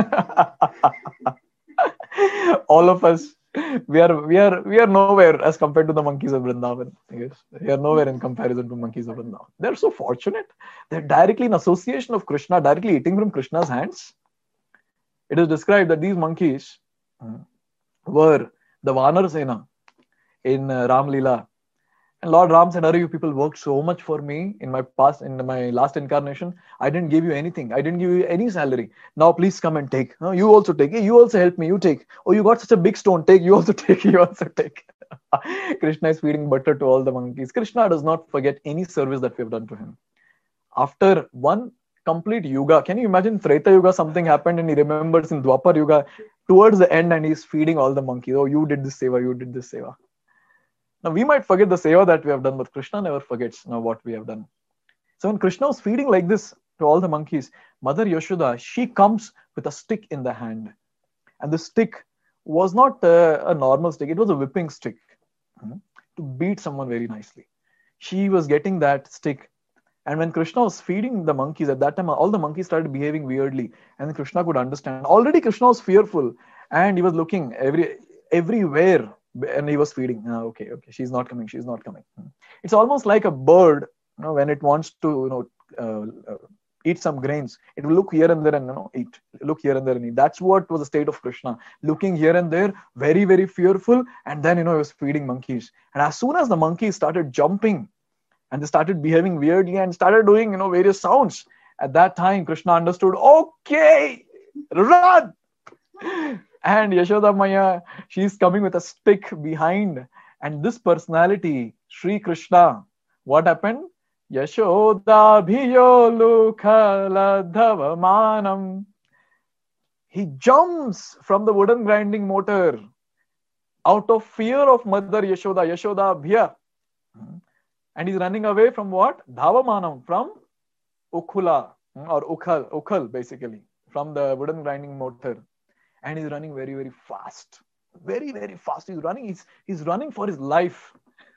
All of us, we are, we are, we are nowhere as compared to the monkeys of Vrindavan. Yes, we are nowhere in comparison to monkeys of Vrindavan. They're so fortunate. They're directly in association of Krishna, directly eating from Krishna's hands. It is described that these monkeys were the Vanar Sena in uh, Ram Leela. And Lord Ram said, "Are you people worked so much for me in my past, in my last incarnation? I didn't give you anything. I didn't give you any salary. Now please come and take. No, you also take. You also help me. You take. Oh, you got such a big stone. Take. You also take. You also take." Krishna is feeding butter to all the monkeys. Krishna does not forget any service that we have done to him. After one complete yuga, can you imagine Treta Yuga, something happened and he remembers in Dwapar Yuga, towards the end, and he's feeding all the monkeys. Oh, you did this seva. You did this seva. Now, we might forget the seva that we have done, but Krishna never forgets now what we have done. So when Krishna was feeding like this to all the monkeys, Mother Yashoda, she comes with a stick in the hand. And the stick was not uh, a normal stick, it was a whipping stick, hmm, to beat someone very nicely. She was getting that stick. And when Krishna was feeding the monkeys, at that time, all the monkeys started behaving weirdly. And then Krishna could understand. Already Krishna was fearful and he was looking every everywhere and he was feeding. Ah, okay, okay, she's not coming, she's not coming. Hmm. It's almost like a bird, you know, when it wants to, you know, uh, uh, eat some grains, it will look here and there and, you know, eat. Look here and there and eat. That's what was the state of Krishna. Looking here and there, very, very fearful. And then, you know, he was feeding monkeys. And as soon as the monkeys started jumping and they started behaving weirdly and started doing, you know, various sounds, at that time, Krishna understood, okay, run. And Yashoda Maya, she's coming with a stick behind. And this personality, Sri Krishna, what happened? Yashoda bhiyo lukhala dhavamanam. He jumps from the wooden grinding motor out of fear of Mother Yashoda, Yashoda bhiya. And he's running away from what? Dhavamanam, from Ukhula or Ukhal, Ukhal basically, from the wooden grinding motor. And he's running very, very fast. Very, very fast. He's running, he's, he's running for his life.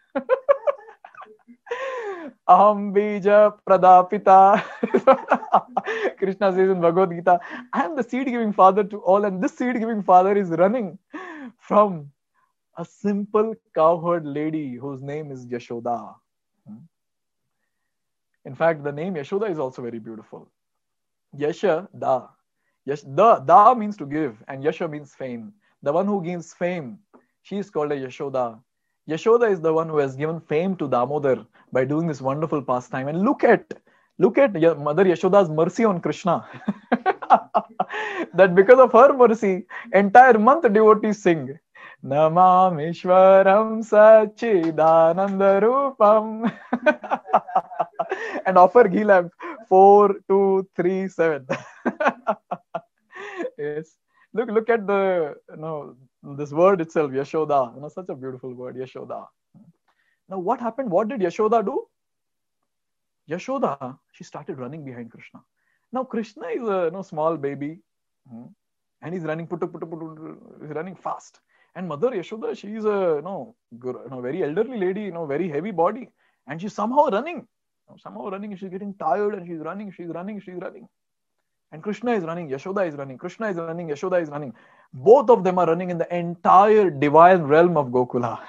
Aham bija pradapita. Krishna says in Bhagavad Gita, I am the seed-giving father to all, and this seed-giving father is running from a simple cowherd lady whose name is Yashoda. In fact, the name Yashoda is also very beautiful. Yasha Da. Yash, da, da means to give, and Yasha means fame. The one who gives fame, she is called a Yashoda. Yashoda is the one who has given fame to Damodar by doing this wonderful pastime. And look at, look at Mother Yashoda's mercy on Krishna. That because of her mercy, entire month devotees sing Namamishwaram Sachidananda Rupam and offer ghee lamp four, two, three, seven. Yes. Look, look at the, you know, this word itself, Yashoda. You know, such a beautiful word, Yashoda. Now, what happened? What did Yashoda do? Yashoda, she started running behind Krishna. Now, Krishna is a, you know, small baby, and he's running, putu, putu, putu, he's running fast. And Mother Yashoda, she is a, you know, you know, very elderly lady, you know, very heavy body, and she's somehow running. Somehow running, she's getting tired, and she's running, she's running, she's running. And Krishna is running, Yashoda is running, Krishna is running, Yashoda is running. Both of them are running in the entire divine realm of Gokula.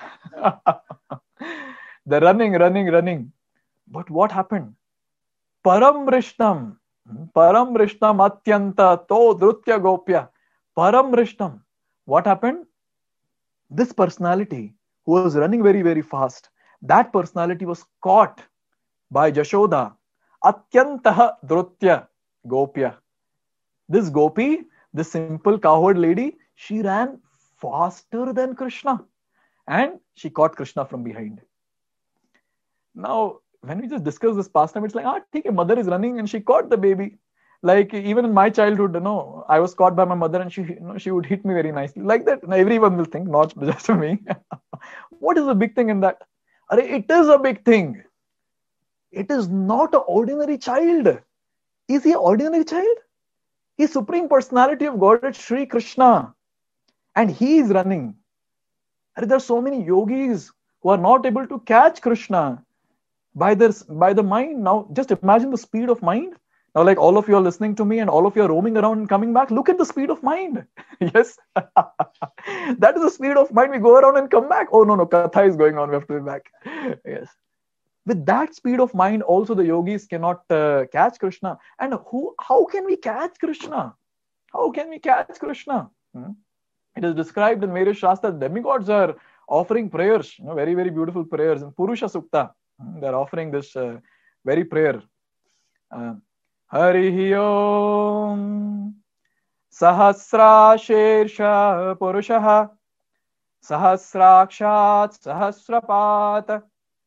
They're running, running, running. But what happened? Param Vrishtam, Param Vrishtam Atyanta To Drutya Gopya. Param Vrishtam. What happened? This personality who was running very, very fast, that personality was caught by Yashoda. Atyantaha Drutya Gopya. This Gopi, this simple cowherd lady, she ran faster than Krishna. And she caught Krishna from behind. Now, when we just discuss this pastime, it's like, ah, okay, mother is running and she caught the baby. Like even in my childhood, you know, I was caught by my mother and she, you know, she would hit me very nicely. Like that, everyone will think, not just me. What is the big thing in that? It is a big thing. It is not an ordinary child. Is he an ordinary child? He is Supreme Personality of Godhead, Sri Krishna. And he is running. There are so many yogis who are not able to catch Krishna by, their, by the mind. Now, just imagine the speed of mind. Now, like all of you are listening to me and all of you are roaming around and coming back. Look at the speed of mind. Yes. That is the speed of mind. We go around and come back. Oh, no, no. Katha is going on. We have to be back. Yes. With that speed of mind, also the yogis cannot uh, catch Krishna. And who? How can we catch Krishna? How can we catch Krishna? Hmm? It is described in various Shastras. Demigods are offering prayers, you know, very, very beautiful prayers. In Purusha Sukta, hmm, they're offering this uh, very prayer. Uh, Harihi Om Sahasra Shersha Purushaha Sahasrakshat Sahasrapat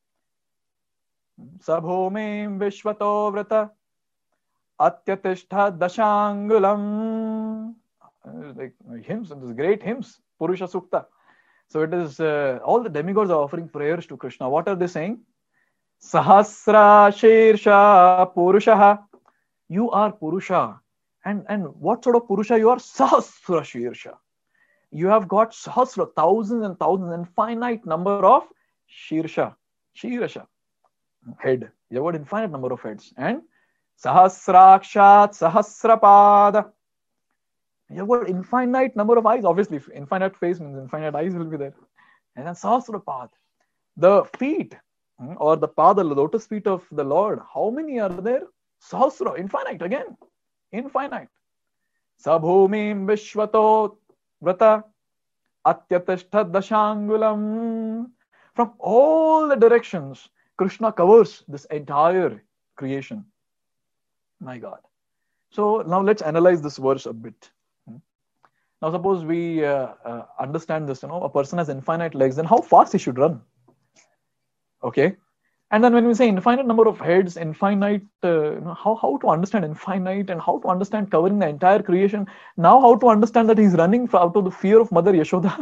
Sabhomim Vishvato Vrata Atyatishta Dashangulam. Like hymns, and these great hymns, Purusha Sukta. So it is, uh, all the demigods are offering prayers to Krishna. What are they saying? Sahasra Shirsha Purusha. You are Purusha. And, and what sort of Purusha you are? Sahasra Shirsha. You have got Sahasra, thousands and thousands, infinite number of Shirsha. Shirsha. Head. You have got infinite number of heads. And Sahasrakshat Sahasrapada. You have got infinite number of eyes. Obviously, infinite face means infinite eyes will be there. And then Sahasrapad. The feet or the pada, the lotus feet of the Lord. How many are there? Sahasra. Infinite again. Infinite. Sabhumim Vishwato Vrata Atyatashta Dashangulam. From all the directions, Krishna covers this entire creation. My God. So now let's analyze this verse a bit. Now suppose we uh, uh, understand this, you know, a person has infinite legs, then how fast he should run? Okay. And then when we say infinite number of heads, infinite, uh, you know, how, how to understand infinite and how to understand covering the entire creation. Now how to understand that he's running out of the fear of Mother Yashoda.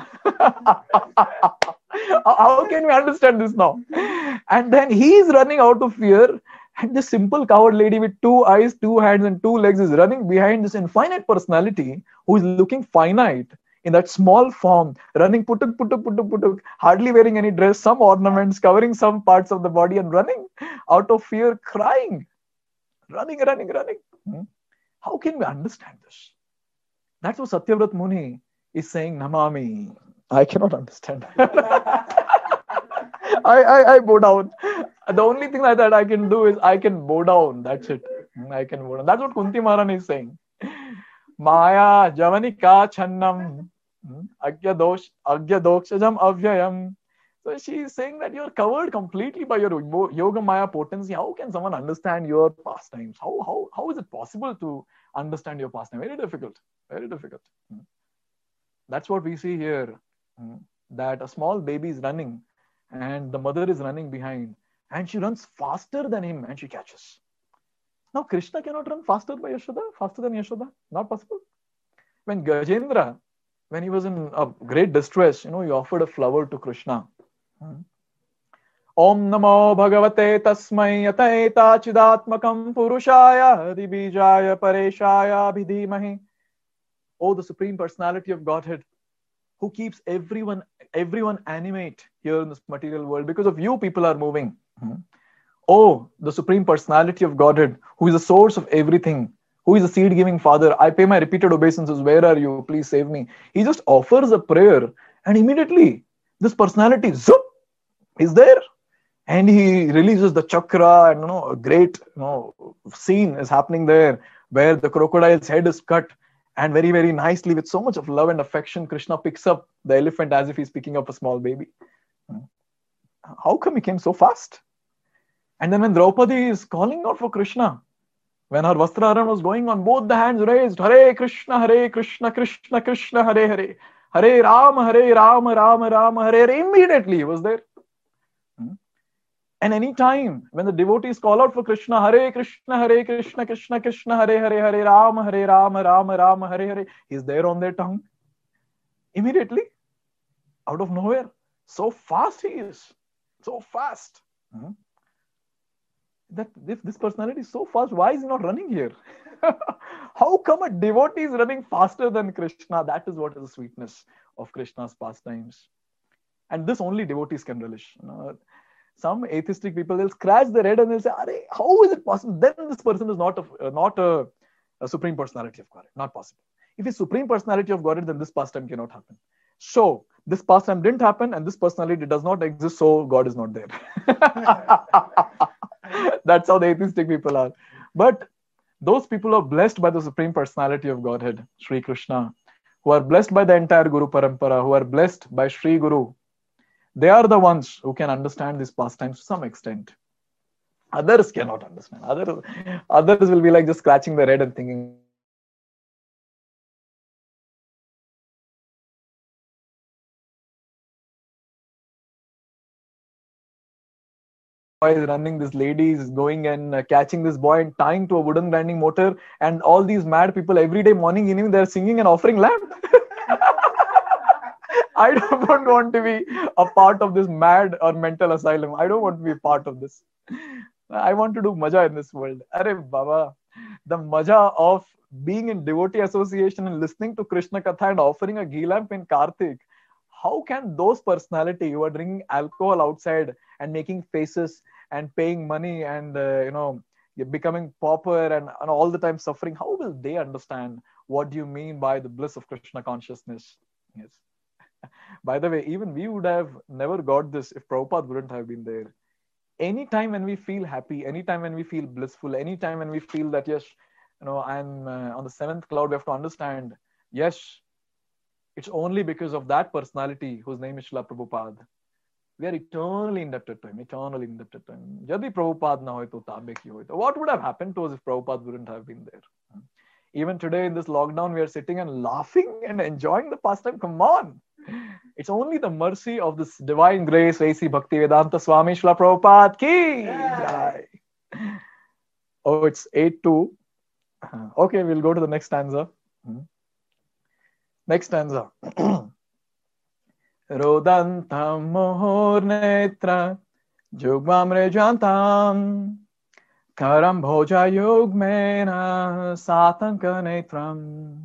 How can we understand this now? And then he's running out of fear. And this simple coward lady with two eyes, two hands and two legs is running behind this infinite personality who is looking finite in that small form, running putuk, putuk, putuk, putuk, hardly wearing any dress, some ornaments, covering some parts of the body and running out of fear, crying, running, running, running. Hmm? How can we understand this? That's what Satyavrat Muni is saying, Namami. I cannot understand. I, I, I bow down. The only thing like that I can do is I can bow down. That's it. I can bow down. That's what Kunti Maharani is saying. Maya Javanika Channam Agya Dosh Agya Dokshajam Avyayam. So she is saying that you are covered completely by your Yoga Maya potency. How can someone understand your pastimes? How how how is it possible to understand your pastime? Very difficult. Very difficult. That's what we see here. That a small baby is running and the mother is running behind and she runs faster than him and she catches. Now Krishna cannot run faster by Yashoda, faster than Yashoda. Not possible. When Gajendra, when he was in a great distress, you know, he offered a flower to Krishna. Hmm. Om Namo Bhagavate Tasmai Yataita Chidatmakam Purushaya Dibijaya Pareshaya Bhidimahi. Oh, the Supreme Personality of Godhead, who keeps everyone everyone animate here in this material world. Because of you, people are moving. Hmm. Oh, the Supreme Personality of Godhead, who is the source of everything, who is the seed-giving Father. I pay my repeated obeisances. Where are you? Please save me. He just offers a prayer and immediately this personality, zoop, is there. And he releases the chakra and, you know, a great, you know, scene is happening there where the crocodile's head is cut. And very, very nicely, with so much of love and affection, Krishna picks up the elephant as if he's picking up a small baby. How come he came so fast? And then when Draupadi is calling out for Krishna, when her Vastraharan was going on, both the hands raised, Hare Krishna, Hare Krishna, Krishna Krishna, Hare Hare, Hare Rama, Hare Rama, Rama Rama, Hare Hare, immediately he was there. And any time when the devotees call out for Krishna, Hare Krishna, Hare Krishna, Krishna Krishna, Hare Hare, Hare Rama, Hare Rama, Rama Rama, Hare Hare, he's there on their tongue. Immediately, out of nowhere. So fast he is. So fast. Hmm? That if this personality is so fast, why is he not running here? How come a devotee is running faster than Krishna? That is what is the sweetness of Krishna's pastimes. And this only devotees can relish. You know, some atheistic people, they'll scratch their head and they'll say, how is it possible? Then this person is not a, uh, not a, a Supreme Personality of Godhead. Not possible. If it's Supreme Personality of Godhead, then this pastime cannot happen. So, this pastime didn't happen and this personality does not exist, so God is not there. That's how the atheistic people are. But those people are blessed by the Supreme Personality of Godhead, Sri Krishna, who are blessed by the entire Guru Parampara, who are blessed by Sri Guru. They are the ones who can understand these pastimes to some extent. Others cannot understand. Others, others will be like just scratching their head and thinking, boy is running, this lady is going and uh, catching this boy and tying to a wooden grinding motor, and all these mad people every day, morning, evening, they're singing and offering lamb. I don't want to be a part of this mad or mental asylum. I don't want to be a part of this. I want to do maja in this world. Arey Baba, the maja of being in devotee association and listening to Krishna Katha and offering a ghee lamp in Kartik. How can those personality who are drinking alcohol outside and making faces and paying money and uh, you know becoming pauper and, and all the time suffering, how will they understand what do you mean by the bliss of Krishna consciousness? Yes. By the way, even we would have never got this if Prabhupada wouldn't have been there. Anytime when we feel happy, anytime when we feel blissful, anytime when we feel that, yes, you know, I'm uh, on the seventh cloud, we have to understand, yes, it's only because of that personality whose name is Srila Prabhupada. We are eternally indebted to him, eternally indebted to him. Yadi Prabhupada na hoy to tabe ki hoy to. What would have happened to us if Prabhupada wouldn't have been there? Even today in this lockdown, we are sitting and laughing and enjoying the pastime. Come on. It's only the mercy of this divine grace, A C Bhaktivedanta Swami Srila Prabhupada ki. Yeah. Oh, it's eight two. Okay, we'll go to the next stanza. Next stanza. Rodantam mohor netra jugvam rejantam karam bhoja yugmena satanka netram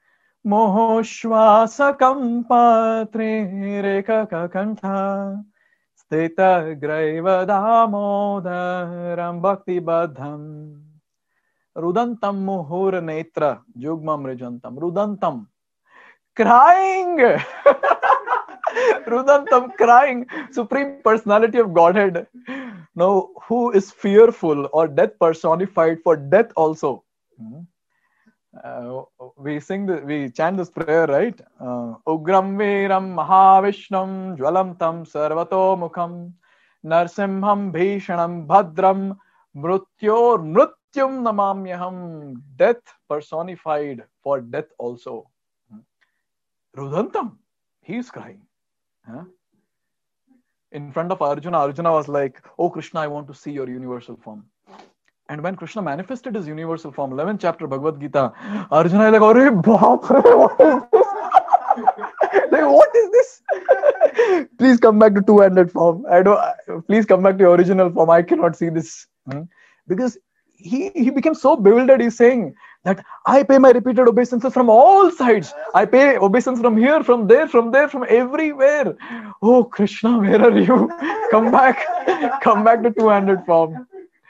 mohoshvasakam patre rekaka kantha stita graiva damodaram bhakti badham. Rudantam mohor netra jugvam rejantam. Rudantam, crying. Rudantam, crying, Supreme Personality of Godhead. Now, who is fearful or death personified for death also? Uh, we sing, the, we chant this prayer, right? Uh, Ugram Veram Mahavishnam Jwalam Tam Sarvato Mukham Narsimham Bhishanam Bhadram Mrutyor Mrutyum Namamyaham. Death personified for death also. Rudantam, he is crying. Huh? In front of Arjuna, Arjuna was like, oh Krishna, I want to see your universal form. And when Krishna manifested his universal form, eleventh chapter Bhagavad Gita, Arjuna is like, Arey baap re, what is this? Like, what is this? Please come back to two-handed form. I don't, please come back to your original form. I cannot see this. Hmm? Because he, he became so bewildered. He's saying that I pay my repeated obeisances from all sides. I pay obeisance from here, from there, from there, from everywhere. Oh Krishna, where are you? Come back. Come back to two-handed form.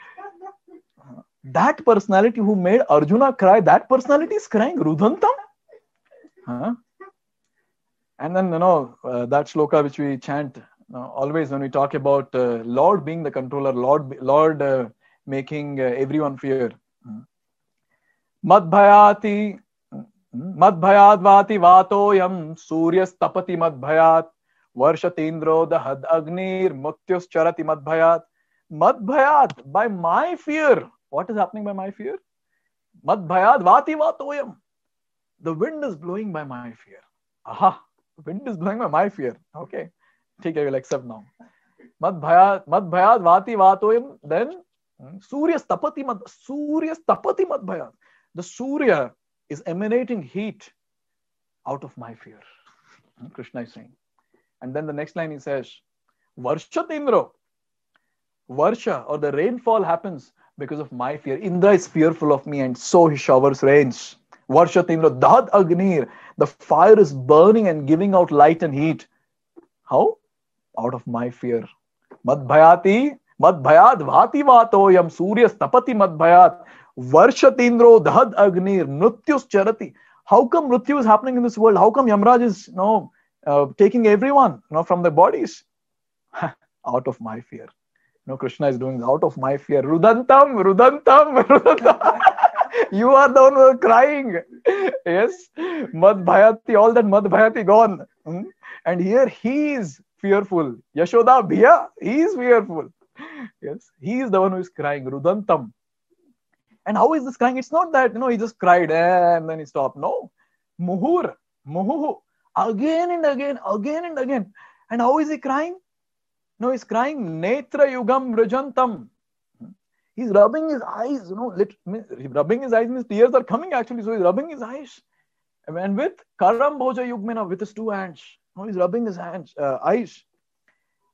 That personality who made Arjuna cry, that personality is crying. Rudantam. Huh? And then, you know, uh, that shloka which we chant uh, always when we talk about uh, Lord being the controller, Lord, Lord uh, making uh, everyone fear. Madbhayati, Madbhayad vati vatoyam Suryas tapati madbhayat Varshatindro dahad agnir Mutyus charati madbhayat. Madbhayat, by my fear. What is happening by my fear? Madbhayad vati vatoyam. The wind is blowing by my fear. Aha, wind is blowing by my fear. Okay, take I will accept now. Madbhayad, Madbhayad vati vatoyam. Then Surya tapati mad, Surya tapati madbhayad. The Surya is emanating heat out of my fear. Krishna is saying. And then the next line he says, Varshatindro. Varsha or the rainfall happens because of my fear. Indra is fearful of me and so he showers rains. Varshatindra dad agnir. The fire is burning and giving out light and heat. How? Out of my fear. Madbhayati, Madbhayad vati vatoyam Surya tapati madbhayat Varshatindro dad agnir Mrutyus charati. How come Mrityu is happening in this world? How come Yamraj is you know, uh, taking everyone you know, from their bodies? Out of my fear. No, Krishna is doing out of my fear. Rudantam, Rudantam, Rudantam. You are the one who are crying. Yes. Madbhayati, all that Madbhayati gone. Hmm? And here he is fearful. Yashoda Bhiya, he is fearful. Yes. He is the one who is crying. Rudantam. And how is this crying? It's not that, you know, he just cried and then he stopped. No. Muhur, Muhu. Again and again, again and again. And how is he crying? No, he's crying, Netra Yugam Rajantam. He's rubbing his eyes, you know, lit, rubbing his eyes, and his tears are coming actually, so he's rubbing his eyes. And with Karam Bhoja Yugmena, with his two hands, no, he's rubbing his hands, uh, eyes.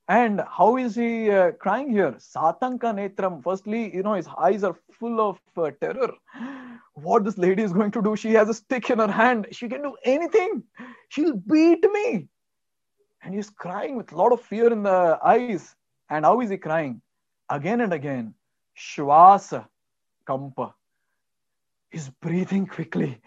And how is he uh, crying here? Satanka netram. Firstly, you know, his eyes are full of uh, terror. What this lady is going to do? She has a stick in her hand. She can do anything. She'll beat me. And he's crying with a lot of fear in the eyes. And how is he crying? Again and again. Shvasa kampa. He's breathing quickly.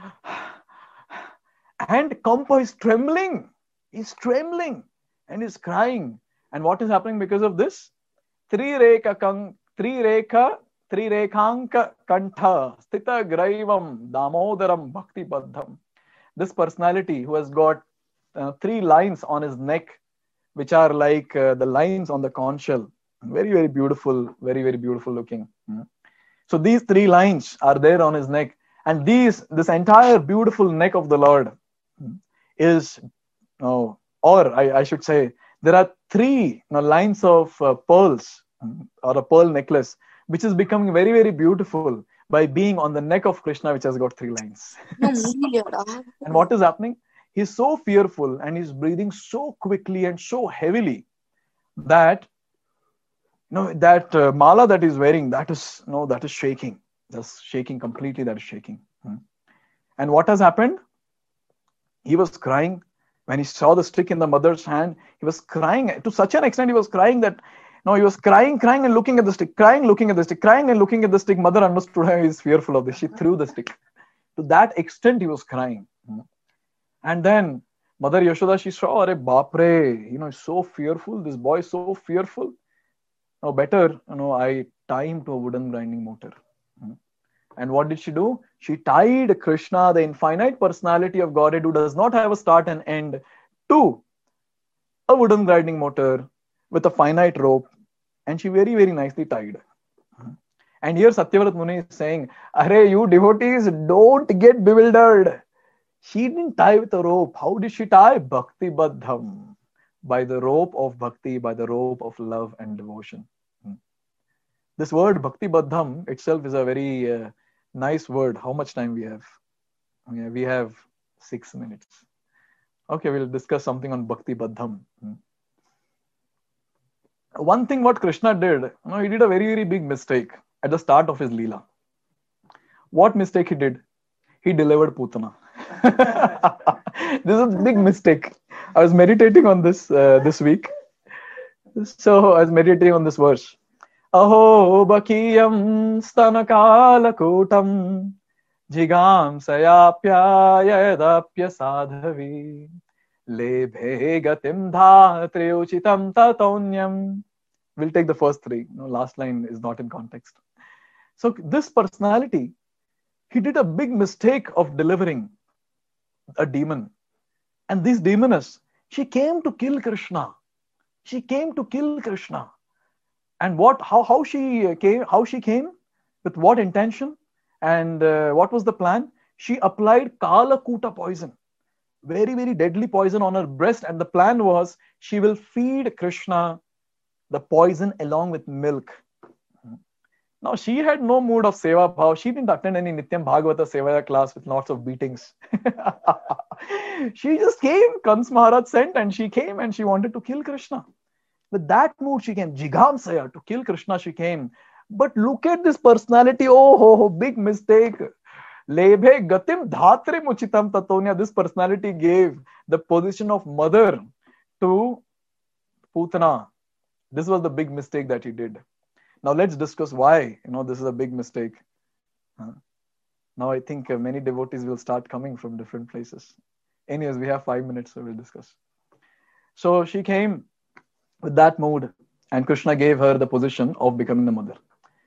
And Kampa is trembling. He's trembling. And he's crying. And what is happening because of this? Tri-rekha kang, tri-rekha, tri-rekhanka kantha, sthita graivam, damodaram bhakti baddham. This personality who has got uh, three lines on his neck, which are like uh, the lines on the conch shell. Very, very beautiful, very, very beautiful looking. Mm. So these three lines are there on his neck. And these, this entire beautiful neck of the Lord is, oh, or I, I should say, there are three you know, lines of uh, pearls or a pearl necklace, which is becoming very, very beautiful by being on the neck of Krishna, which has got three lines. And what is happening? He's so fearful and he's breathing so quickly and so heavily that you know, that uh, mala that he's wearing, that is, you know, that is shaking. That's shaking completely, that is shaking. Hmm. And what has happened? He was crying. When he saw the stick in the mother's hand, he was crying to such an extent he was crying that no, he was crying, crying and looking at the stick, crying, looking at the stick, crying and looking at the stick. Mother understood him, he's fearful of this. She threw the stick. To that extent he was crying. And then Mother Yashoda, she saw, Are Bapre, you know, he's so fearful. This boy is so fearful. No, better, you know, I tie him to a wooden grinding motor. And what did she do? She tied Krishna, the infinite personality of Godhead who does not have a start and end, to a wooden grinding motor with a finite rope. And she very, very nicely tied. And here Satyavrat Muni is saying, Arey, you devotees, don't get bewildered. She didn't tie with a rope. How did she tie? Bhakti Baddham. By the rope of bhakti, by the rope of love and devotion. This word Bhakti Baddham itself is a very uh, nice word. How much time we have? Yeah, we have six minutes. Okay, we'll discuss something on Bhakti Baddham. Hmm. One thing what Krishna did, you know, he did a very, very big mistake at the start of his Leela. What mistake he did? He delivered Putana. This is a big mistake. I was meditating on this uh, this week. So I was meditating on this verse. Aho bakiyam stanakalakutam jigam sayapyayadapya sadhavi lebhe gatim dhatre uchitam tatonyam. We'll take the first three. No, last line is not in context. So this personality, he did a big mistake of delivering a demon. And this demoness, she came to kill Krishna. She came to kill Krishna. And what, how, how she came, how she came, with what intention, and uh, what was the plan? She applied Kalakuta poison, very, very deadly poison on her breast. And the plan was she will feed Krishna the poison along with milk. Now, she had no mood of Seva Bhav. She didn't attend any Nityam Bhagavata Sevaya class with lots of beatings. She just came, Kans Maharaj sent, and she came and she wanted to kill Krishna. With that mood, she came. Jigamsaya, to kill Krishna, she came. But look at this personality. Oh, ho, ho, big mistake. Lebhe gatim dhatre muchitam tatonya. This personality gave the position of mother to Putana. This was the big mistake that he did. Now let's discuss why, you know, this is a big mistake. Uh, now I think uh, many devotees will start coming from different places. Anyways, we have five minutes, so we'll discuss. So she came with that mood, and Krishna gave her the position of becoming the mother.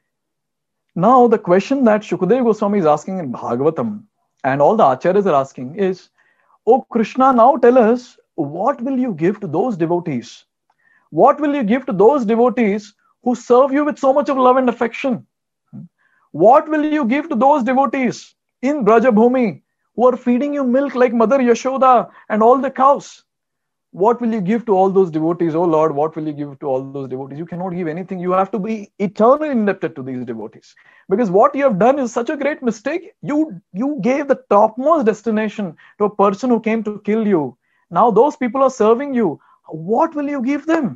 Now the question that Shukadeva Goswami is asking in Bhagavatam, and all the acharyas are asking is, oh Krishna, now tell us, what will you give to those devotees? What will you give to those devotees who serve you with so much of love and affection? What will you give to those devotees in Brajabhumi who are feeding you milk like Mother Yashoda and all the cows? What will you give to all those devotees? Oh Lord, what will you give to all those devotees? You cannot give anything. You have to be eternally indebted to these devotees. Because what you have done is such a great mistake. You, you gave the topmost destination to a person who came to kill you. Now those people are serving you. What will you give them?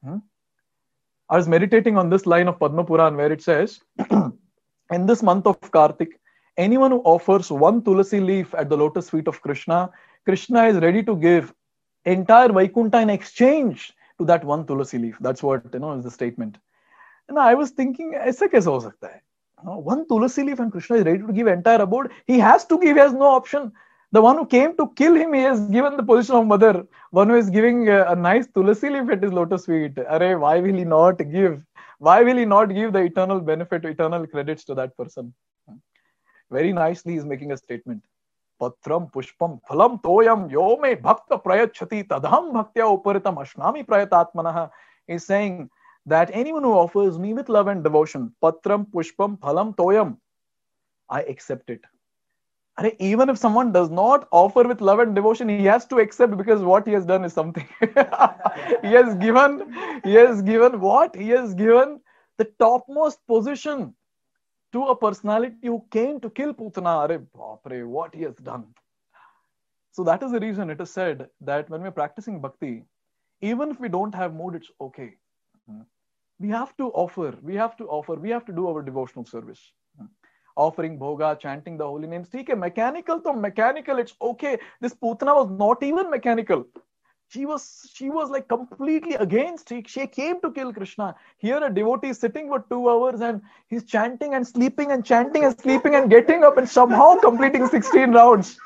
Hmm? I was meditating on this line of Padma Puran where it says, in this month of Kartik, anyone who offers one tulasi leaf at the lotus feet of Krishna, Krishna is ready to give entire Vaikuntha in exchange to that one tulasi leaf. That's what, you know, is the statement. And I was thinking, ऐसा कैसे हो सकता है? One tulasi leaf and Krishna is ready to give entire abode. He has to give, he has no option. The one who came to kill him, he has given the position of mother. One who is giving a, a nice tulasi leaf at his lotus feet. Array, why will he not give? Why will he not give the eternal benefit, eternal credits to that person? Very nicely, he is making a statement. Patram pushpam phalam toyam yo me bhakta prayachati tadham bhaktya uparitam ashnami prayatatmanaha. Is saying that anyone who offers me with love and devotion, patram pushpam phalam toyam, I accept it. Even if someone does not offer with love and devotion, he has to accept, because what he has done is something. he has given, he has given what? He has given the topmost position to a personality who came to kill Putana. Arey baapre, what he has done. So that is the reason it is said that when we're practicing bhakti, even if we don't have mood, it's okay. We have to offer, we have to offer, we have to do our devotional service. Offering bhoga, chanting the holy names. Okay, mechanical to mechanical, it's okay. This Putana was not even mechanical. She was, she was like completely against. She, she came to kill Krishna. Here a devotee is sitting for two hours and he's chanting and sleeping and chanting and sleeping and getting up and somehow completing sixteen rounds.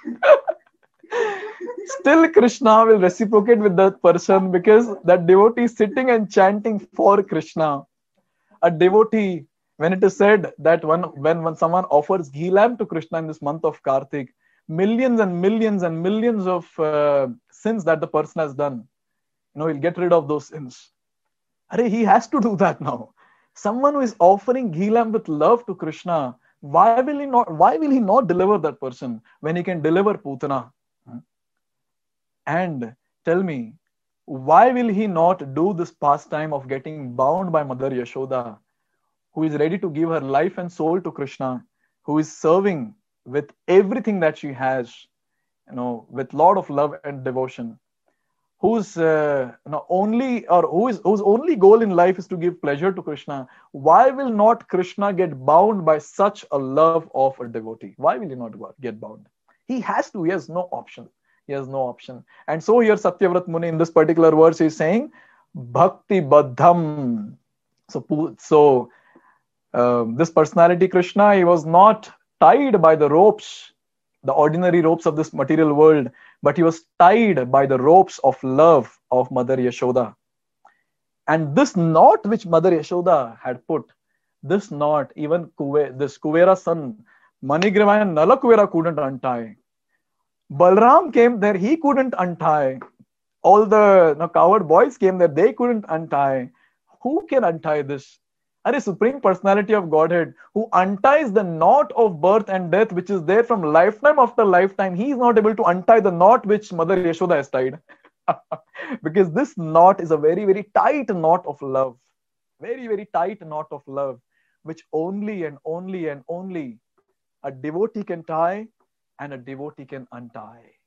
Still Krishna will reciprocate with that person because that devotee is sitting and chanting for Krishna. A devotee, when it is said that when, when, when someone offers ghee lamp to Krishna in this month of Kartik, millions and millions and millions of uh, sins that the person has done, you know, he'll get rid of those sins. Arey, he has to do that now. Someone who is offering ghee lamp with love to Krishna, why will he not, why will he not deliver that person when he can deliver Putana? And tell me, why will he not do this pastime of getting bound by Mother Yashoda, who is ready to give her life and soul to Krishna, who is serving with everything that she has, you know, with lot of love and devotion, whose uh, you know, only or who is whose only goal in life is to give pleasure to Krishna. Why will not Krishna get bound by such a love of a devotee? Why will he not get bound? He has to. He has no option. He has no option. And so here Satyavrat Muni in this particular verse is saying, Bhakti Baddham. So, so Um, this personality Krishna, he was not tied by the ropes, the ordinary ropes of this material world, but he was tied by the ropes of love of Mother Yashoda. And this knot which Mother Yashoda had put, this knot, even Kuve, this Kuvera's son, Manigriva and Nala Kuvera couldn't untie. Balram came there, he couldn't untie. All the you know, coward boys came there, they couldn't untie. Who can untie this? Are a supreme personality of Godhead who unties the knot of birth and death, which is there from lifetime after lifetime. He is not able to untie the knot which Mother Yashoda has tied. Because this knot is a very, very tight knot of love. Very, very tight knot of love, which only and only and only a devotee can tie and a devotee can untie.